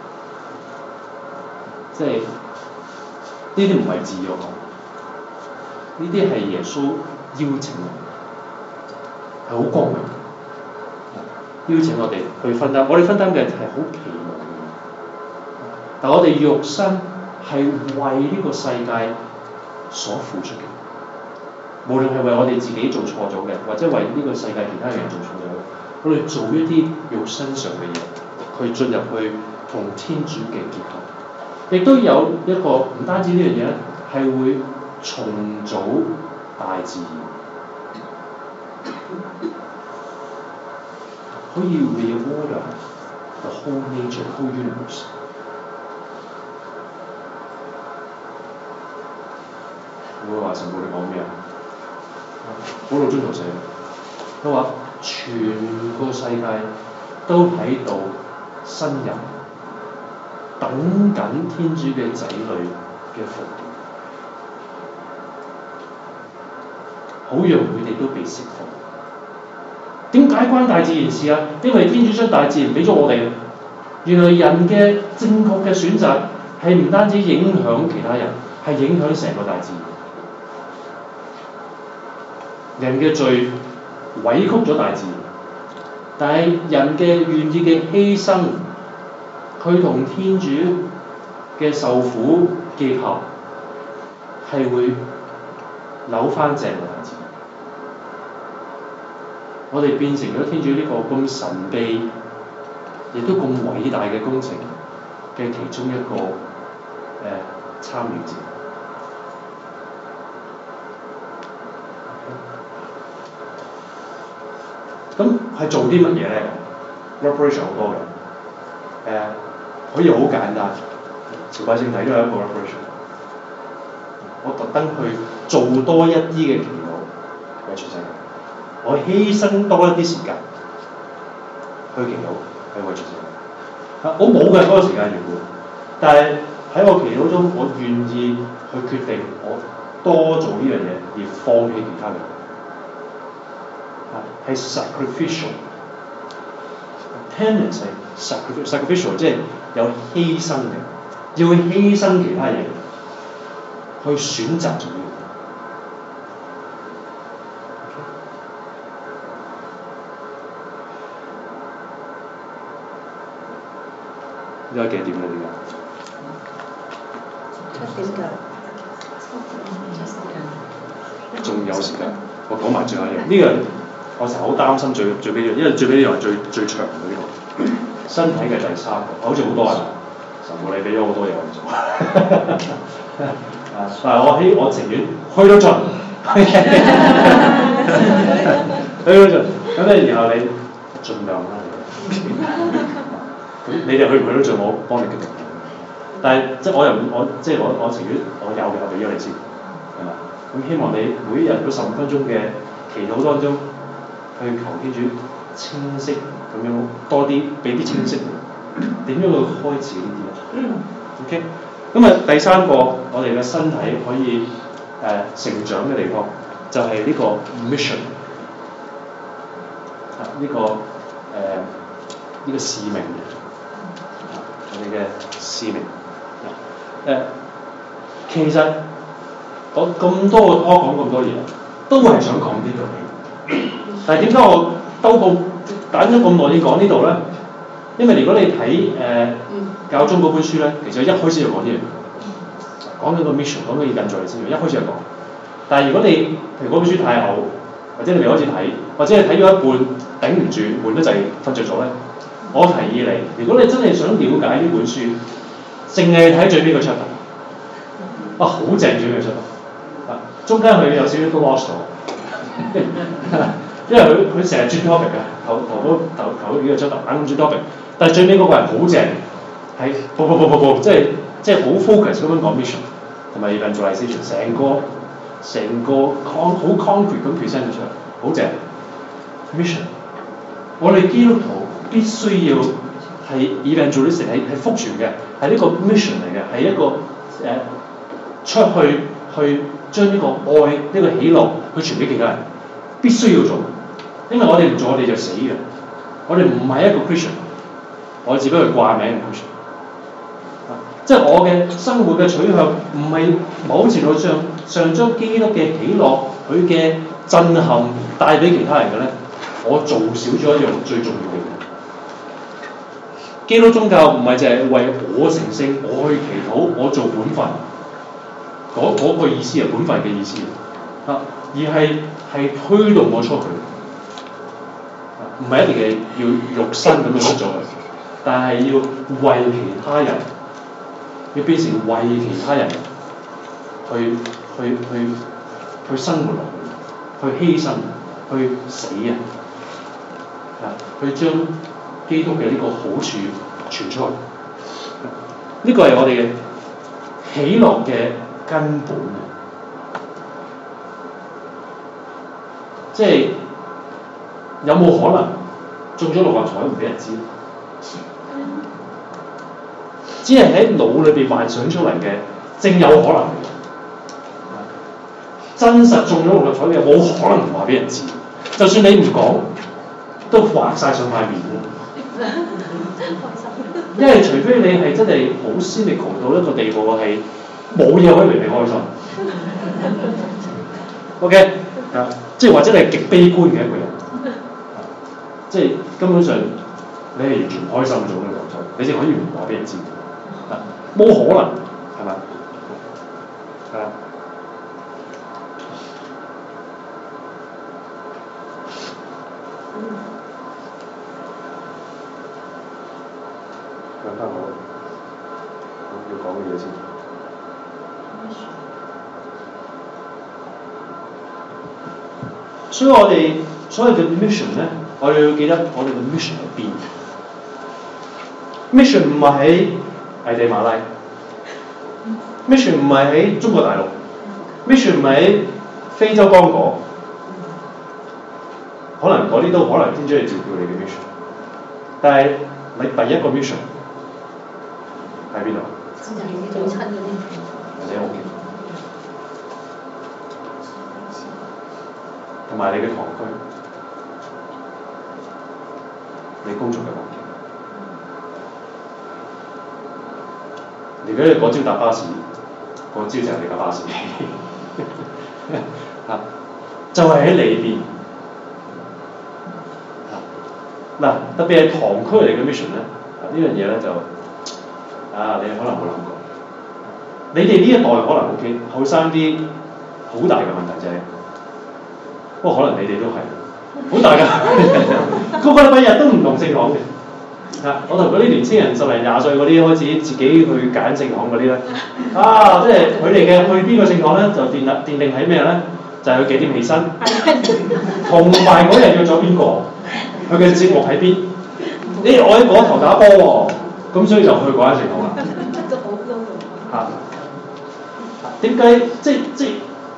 Speaker 1: 即係呢啲唔係自我講，呢啲係耶穌邀請我哋，係好光榮，邀請我哋去分擔。我哋分擔嘅係好奇妙嘅，但我哋肉身係為呢個世界所付出嘅。無論係為我哋自己做錯咗嘅，或者為呢個世界其他人做錯咗嘅，我哋做一啲肉身上嘅嘢，去進入去同天主嘅結合，亦都有一個唔單止呢樣嘢咧，係會重組大自然，可以 reorder the whole nature, the whole universe。我會話神父你講咩啊？保祿宗徒寫，佢話全個世界都喺度呻吟，等緊天主嘅仔女嘅復活，好讓佢哋都被釋放。點解關大自然事啊？因為天主將大自然俾咗我哋。原來人嘅正確嘅選擇係唔單止影響其他人，係影響成個大自然。人嘅罪委曲咗大自然，但係人嘅願意嘅犧牲，佢同天主嘅受苦結合，係會扭翻正個大自然。我哋變成咗天主呢個咁神秘，亦都咁偉大嘅工程嘅其中一個參與者。咁係做啲乜嘢咧 ？reparation 好多嘅，可以好簡單。朝拜聖體都係一個 reparation。我特登去做多一啲嘅祈禱，為全世界。我犧牲多一啲時間去祈禱，係為全世界。我冇嘅嗰個時間原本，但係喺我祈禱中，我願意去決定我多做呢樣嘢，而放棄其他嘅。係 sacrificial， tendency 係 sacrificial， 即係有犧牲嘅，要犧牲其他嘢去選擇做呢樣嘢。而家幾點啦？而家7點9，仲有時間，我講埋最後一樣呢個。我成日好擔心最尾呢樣，因為最尾呢樣係最長嘅呢個身體嘅第三個，好似好多人神父你俾咗好多嘢我做，但係我情願去到盡，去到盡，咁咧然後你盡量啦，咁你哋去唔去到盡，我幫你決定。但係即係我情願我有嘅我俾咗你先，係嘛？咁希望你每一日嗰15分鐘嘅祈禱當中。去求天主清晰咁樣多啲，俾啲清晰，點樣去開始呢啲咧 ？OK， 咁啊第三個我哋嘅身體可以成長嘅地方，就係呢個 mission 呢個使命，我哋嘅使命。其實我咁多個talk講咁多嘢，都係想講呢個嘢。但係點解我等咗咁耐要講呢度咧？因為如果你睇教宗嗰本書咧，其實一開始就講呢樣嘢，講緊個 mission， 講緊要印在你身上，一開始就講。但係如果你譬如嗰本書太厚，或者你未開始睇，或者你睇咗一半頂唔住，悶得滯瞓着咗咧，我提議你，如果你真係想了解呢本書，淨係睇最尾個 chapter， 好正最尾個 chapter， 中間佢有少少都 lost 咗。因為佢成日轉 topic 嘅，頭幾個 chapter 猛咁轉 topic， 但係最尾嗰個係好正，係步，即係好 focus 咁樣講 mission 同埋 evangelization，成個好 concrete 咁 present 咗出嚟。 好正 mission。我哋基督徒必須要係 evangelistic 係福傳嘅，係呢個 mission 嚟嘅，係一個出去將呢個愛呢個喜樂去傳俾其他人，必須要做。因為我哋唔做，我哋就死嘅。我哋唔係一個 Christian， 我只不過掛名嘅 Christian。即係我嘅生活嘅取向唔係某程度上將基督嘅喜樂佢嘅震撼帶俾其他人嘅咧，我做少咗一樣最重要嘅嘢。基督宗教唔係淨係為我成聖，我去祈禱，我做本分，嗰個意思係本分嘅意思而係推動我出去，唔係一定係要肉身咁樣出咗去，但係要為其他人。要變成為其他人去生活落去，去犧牲，去死去將基督嘅呢個好處傳出去。呢個係我哋嘅喜樂嘅根本。即係有冇可能中咗六合彩唔俾人知？只係喺腦裏邊幻想出嚟嘅，正有可能。真實中咗六合彩嘅，冇可能話俾人知。就算你唔講，都畫晒上塊面啦。因為除非你係真係好cynical到一個地步，係冇嘢可以令你開心。OK 即係或者你係極悲觀嘅一個人，即係根本上你係完全唔開心中咗六合彩，你就可以唔話俾人知。冇可能，係咪？係啊。講翻我要講嘅嘢先。所以我哋所謂嘅 mission 咧，我哋要記得我哋嘅 mission 喺邊。mission 唔係喺危地馬拉 ，mission 唔係喺中國大陸 ，mission 唔係喺非洲剛果，可能嗰啲都可能天主係照顧你嘅 mission， 但係你第一個 mission 喺邊度？
Speaker 2: 最親嗰啲。
Speaker 1: 你喺屋企，同埋你嘅堂區，你工作嘅環境。如果你嗰朝搭巴士，嗰朝就係你架巴士，就係喺裏邊。特別係堂區嚟嘅 mission 咧，呢樣嘢咧就你可能冇諗過。你哋呢一代可能 OK， 後生啲好大嘅問題就係，不過可能你哋都係好大㗎，個個禮拜日都唔同聖堂嘅。我同嗰啲年青人10零20歲嗰啲開始自己去揀聖堂嗰啲咧，即係佢哋嘅去邊個聖堂咧，就奠定喺咩咧？就係佢幾點起身，同埋嗰日約咗邊個，佢嘅節目喺邊。我喺嗰頭打波喎，咁所以就去嗰間聖堂啦。點解即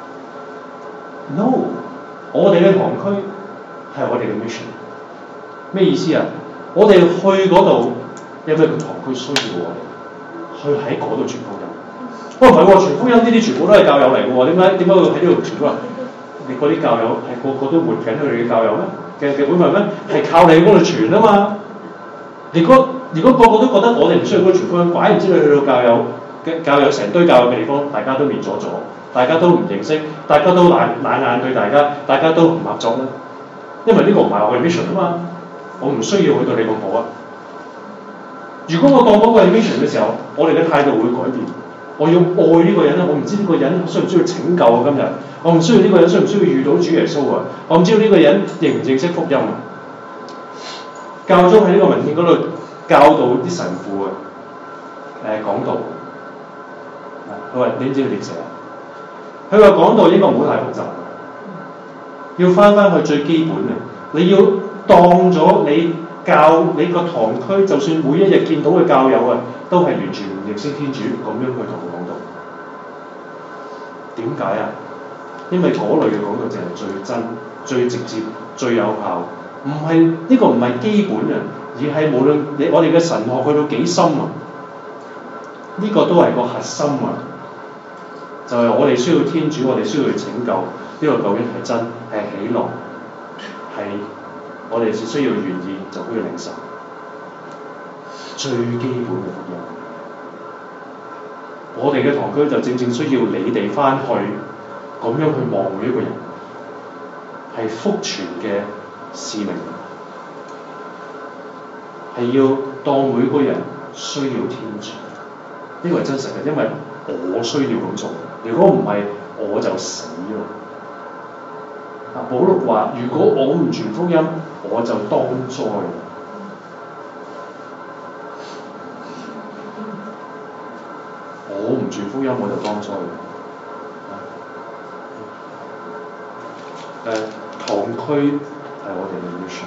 Speaker 1: ？No， 我哋嘅堂區係我哋嘅 mission。咩意思啊？我哋去嗰度，因為個堂區需要我哋，去喺嗰度傳福音。唔係喎，傳福音呢啲全部都係教友嚟嘅喎，點解會喺呢度傳福音？你嗰啲教友係個個都活緊佢哋嘅教友咩？嘅本分咩？係靠你嗰度傳啊嘛！如果個個都覺得我哋唔需要嗰度傳福音，怪唔知你去到教友成堆教友嘅地方，大家都面阻阻，大家都唔認識，大家都冷眼對大家都唔合作啦。因為呢個唔係我嘅 mission 啊嘛。我唔需要去到你咁好啊！如果我當嗰個係 mission 嘅時候，我哋嘅態度會改變。我要愛呢個人咧，我唔知呢個人需唔需要拯救啊？今日我唔需要呢個人需唔需要遇到主耶穌啊？我唔知道呢個人認唔認識福音啊？教宗喺呢個文獻嗰度教導啲神父講道。佢話你知唔知佢點寫啊？佢話講道應該唔好太複雜，要翻去最基本嘅，你要。當咗你教你個堂區，就算每一日見到嘅教友啊，都係完全唔認識天主，咁樣去同佢講道。點解啊？因為嗰類嘅講道就係最真、 最直接、最有效。唔係呢個唔係基本啊，而係無論我哋嘅神學去到幾深啊，呢個都係個核心啊。就係我哋需要天主，我哋需要去拯救，呢個救恩係真，係喜樂，係我哋只需要願意就可以領受最基本嘅福音。我哋嘅堂區就正正需要你哋翻去咁樣去望每一個人，係福傳嘅使命，係要當每個人需要天主，呢個係真實嘅，因為我需要咁做。如果唔係，我就死咯。啊，保祿話：如果我唔傳福音，我就當災。我唔傳福音，我就當災。堂區係我哋嘅 mission，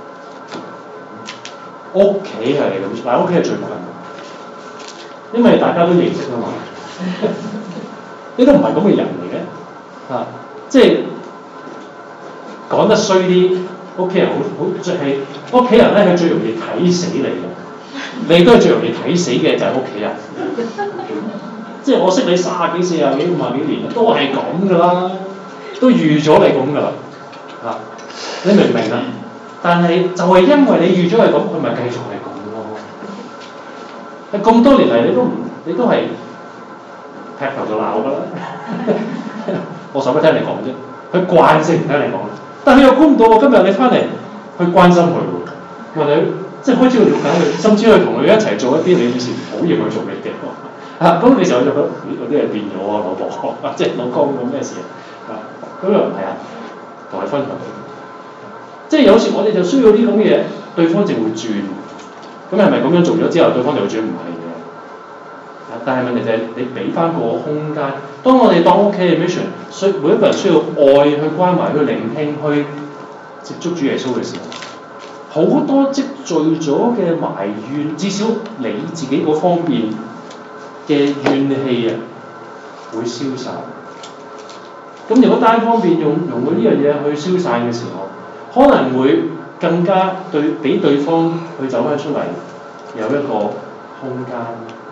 Speaker 1: 屋企係咁，但係屋企係最困難，因為大家都認識啊嘛。呢都唔係咁嘅人嚟嘅，即係講得衰啲，屋企人好即係屋企人咧，佢最容易睇死你嘅，你都係最容易睇死嘅就係屋企人。即係我識你30幾、40幾、50幾年，都係咁噶啦，都預咗你咁噶啦，你明唔明啊？但係就係因為你預咗係咁，佢咪繼續係咁咯。係咁多年嚟，你都係。劈頭就鬧㗎啦！我使乜聽你講啫？佢慣性唔聽你講，但係佢又估唔到我今日你翻嚟去關心佢喎，或者即係開始去了解佢，甚至去同佢一齊做一啲你以前討厭佢做嘅嘢。咁你時候就覺得嗰啲係變咗啊，老婆，即係老公咁咩事啊？咁又唔係啊，同佢分享。即係有時我哋就需要啲咁嘅嘢，對方就會轉。咁係咪咁樣做咗之後，對方就會轉？唔係嘅。但係問題就係你俾翻個空間。當我哋當屋企嘅 mission， 所以每一個人需要愛去關懷、去聆聽、去接觸主耶穌嘅時候，好多積聚咗嘅埋怨，至少你自己嗰方面嘅怨氣啊，會消散。咁如果單方面用佢呢樣嘢去消散嘅時候，可能會更加俾對方去走翻出嚟，有一個空間。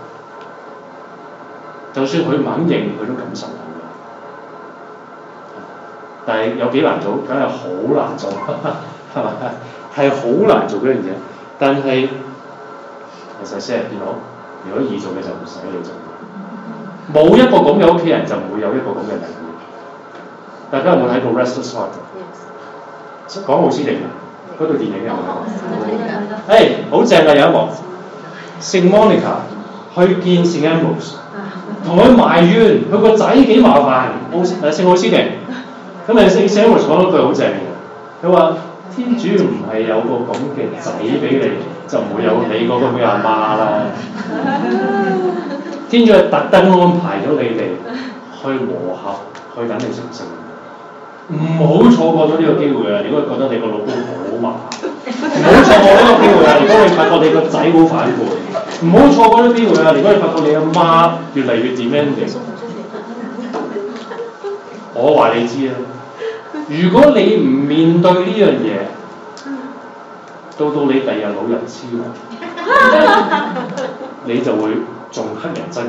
Speaker 1: 就算佢唔肯認，佢都感受到嘅。但係有幾難做，梗係好難做，係咪？係好難做嗰樣嘢。但係其實先係見到，如果易做嘅就唔使你做。冇一個咁嘅屋企人就唔會有一個咁嘅靈魂。大家有冇睇過《Restless Heart》？講奧斯定嗰套電影有冇？誒，好正啊！有一幕，聖 Monica 去見聖 Ambrose。同佢埋怨佢個仔幾麻煩，聖奧斯定，咁聖 Ambrose 講咗句好正嘅，佢話天主唔係有個咁嘅仔俾你，就唔會有你嗰個咁嘅阿媽啦。天主係特登安排咗你哋去磨合，去等你成聖。唔好錯過咗呢個機會啊！如果覺得你個老公好麻煩，唔好錯過呢個機會啊！如果你發覺你個仔好反叛，唔好錯過呢個機會啊！如果你發覺你阿媽越嚟越 demanding，我話你知啊！如果你唔面對呢樣嘢，到你第日老人痴呆，你就會仲乞人憎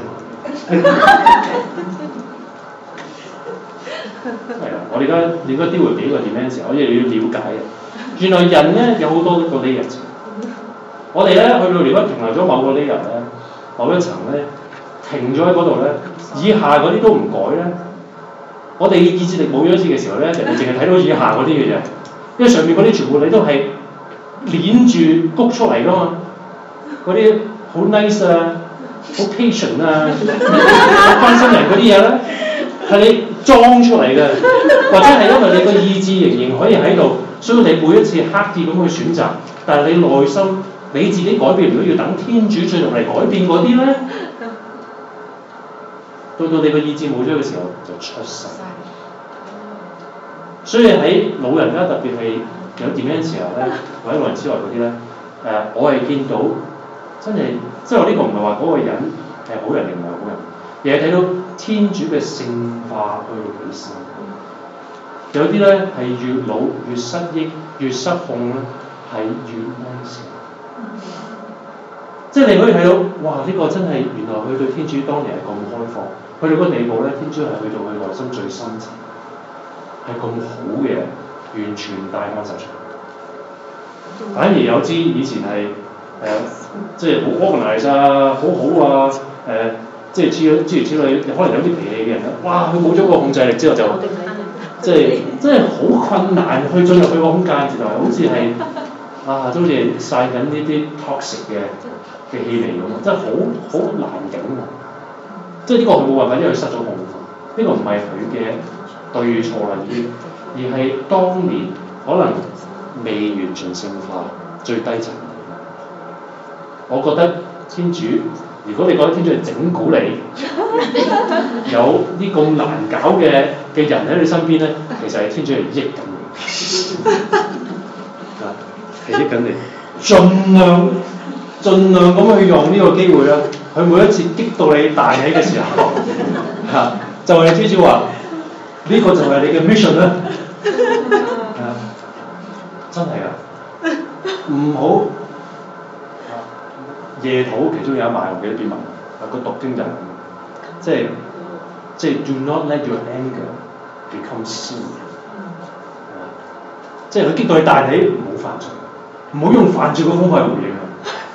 Speaker 1: 係啊！我哋而家應該丟回幾個 dimension，我哋要了解嘅。原來人咧有好多個 layer。我哋咧去到如果停留咗某個 layer 咧，某一層咧停咗喺嗰度咧，以下嗰啲都唔改咧，我哋意志力冇咗一次嘅時候咧，人哋淨係睇到以下嗰啲嘅啫，因為上面嗰啲全部你都係攣住谷出嚟㗎嘛，嗰啲好 nice 啊，好 patient 啊，好關心人嗰啲嘢咧。係你裝出嚟嘅，或者係因為你個意志仍然可以喺度，所以你每一次刻意咁去選擇，但係你內心你自己改變唔到，要等天主進入嚟改變嗰啲咧，到你個意志冇咗嘅時候就出世。所以喺老人家特別係有點樣嘅時候咧，或者老人之外嗰啲咧，我係見到真係，即係我呢個唔係話嗰個人係好人定唔係好人，而係睇到天主嘅聖化去到幾深。 有啲咧係越老越失憶越失控咧，係越安靜。即係你可以睇到，哇！呢個真係原來佢對天主當年係咁開放，去到嗰個地步咧，天主係去到佢內心最深層，係咁好嘅，完全大安晒出嚟。反而有啲以前係即係好 organize 啊，好好啊，即係諸如此類，可能有啲脾氣嘅人咧，哇！佢冇咗個控制力之後就即係好困難去進入佢個空間，就係好似係啊，都好似晒緊呢啲 toxic 嘅氣味咁啊，真係好難頂啊！即係呢個佢冇辦法，因為佢失咗控。呢個唔係佢嘅對錯啦，而係當年可能未完全聖化最低層。我覺得天主，如果你覺得天主係整蠱你，有啲咁難搞嘅人喺你身邊咧，其實係天主係益緊你，係益緊你，盡量咁去用呢個機會啦。佢每一次激到你大起嘅時候，就係天主話呢個就係你嘅 mission 啦，真係啊，唔好夜禱其中有一晚我記得邊晚，個讀經就係咁，即係 do not let your anger become sin，即係佢激到你大起，唔好犯罪，唔好用犯罪嘅方法去回應佢。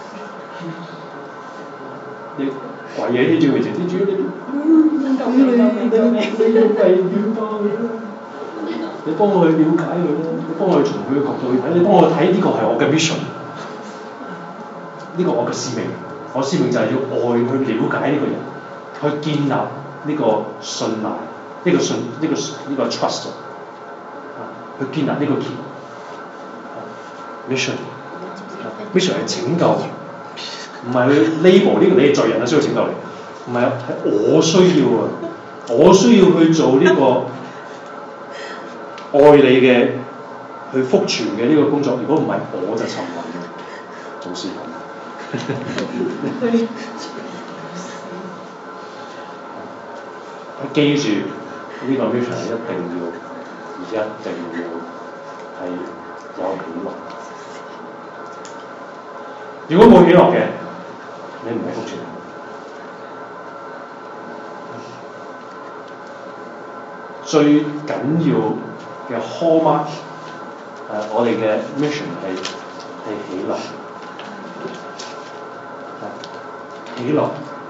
Speaker 1: 你跪喺天主面前，天主你要為點幫佢啦？你幫我去了解佢啦，你幫我去從佢嘅角度去睇，你幫我睇呢個係我嘅 mission， 呢個我嘅使命。我使命就係要愛去了解呢個人，去建立呢個信賴，呢個 trust， 去建立呢個 mission 係拯救。唔係去 label 呢個你係罪人啊，需要拯救你。唔係啊，係我需要啊，我需要去做呢個愛你嘅去福傳嘅呢個工作。如果唔係，我就沉淪嘅，總是咁。記住呢個 mission 係一定要係有喜樂。如果冇喜樂嘅，你唔係福傳。最緊要嘅 hallmark 我哋嘅 mission 係喜樂，喜樂。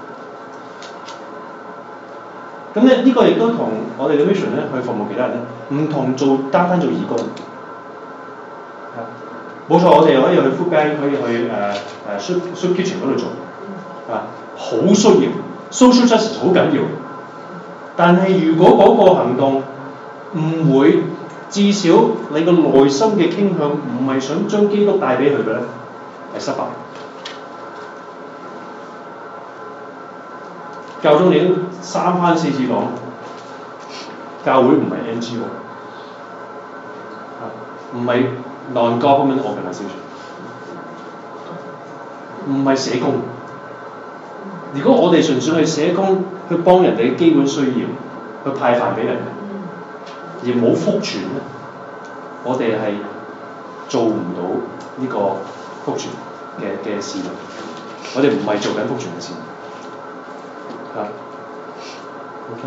Speaker 1: 咁咧呢個亦都同我哋嘅 mission 咧去服務其他人咧唔同，單單做義工。冇錯，我哋可以去 food bank， 可以去soup kitchen 嗰度做，好需要 social justice 好緊要。但係如果嗰個行動唔會，至少你個內心嘅傾向唔係想將基督帶俾佢嘅咧，係失敗。教宗已經3番4次講，教會唔係 NGO， 唔係non-government organisation， 唔係社工。如果我哋純粹係社工，去幫人哋嘅基本需要，去派飯俾人，而冇福傳咧，我哋係做唔到呢個福傳嘅事情。我哋唔係做緊福傳嘅事。OK。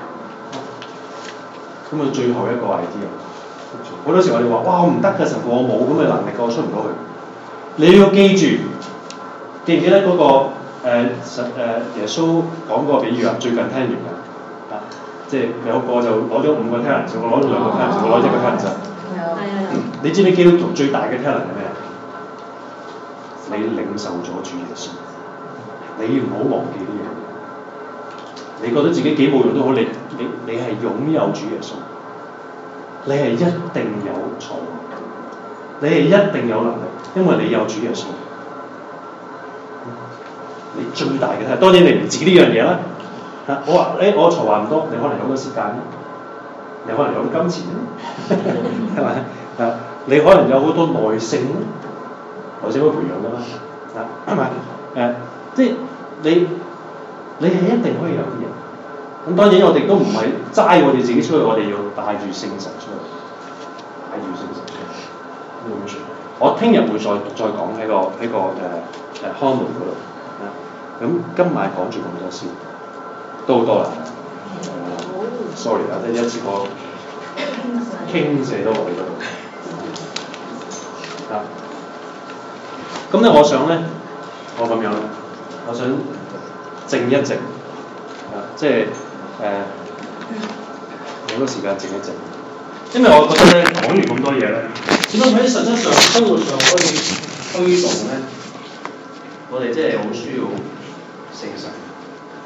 Speaker 1: 咁啊，最後一個 idea。好多時我哋話：哇，我唔得嘅，神父我冇咁嘅能力，我出唔到去。你要記住，記唔記得嗰個耶穌講嗰個比喻啊？最近聽完嘅，即係有個就攞咗5個 talent， 我攞咗2個 talent， 我攞1個 talent。你知唔知基督徒最大嘅 talent 係咩啊？你領受咗主耶穌，你唔好忘記呢樣嘢。你覺得自己幾冇用都好，你係擁有主耶穌。你係一定有才華，你係一定有能力，因為你有主耶穌。你最大嘅係，當然你唔止呢樣嘢啦。我話我才華唔多，你可能有好多時間，你可能有好多金錢，係咪？你可能有好多耐性，耐性可以培養㗎嘛，係咪？即係你係一定可以有啲嘢， 咁當然我哋都唔係齋我哋自己出去，我哋要帶住聖神出去，帶住聖神出去。我聽日會再講喺個康門嗰度。咁今晚講住咁多先，都好多啦。sorry 啊，即係一次過傾瀉到我哋嗰度。咁咧，我想咧，我咁樣咧，我想靜一靜，即係有個時間靜一靜，因為我覺得咧講完咁多嘢咧，點解喺實質上生活上可以推動咧？我哋真係好需要聖神。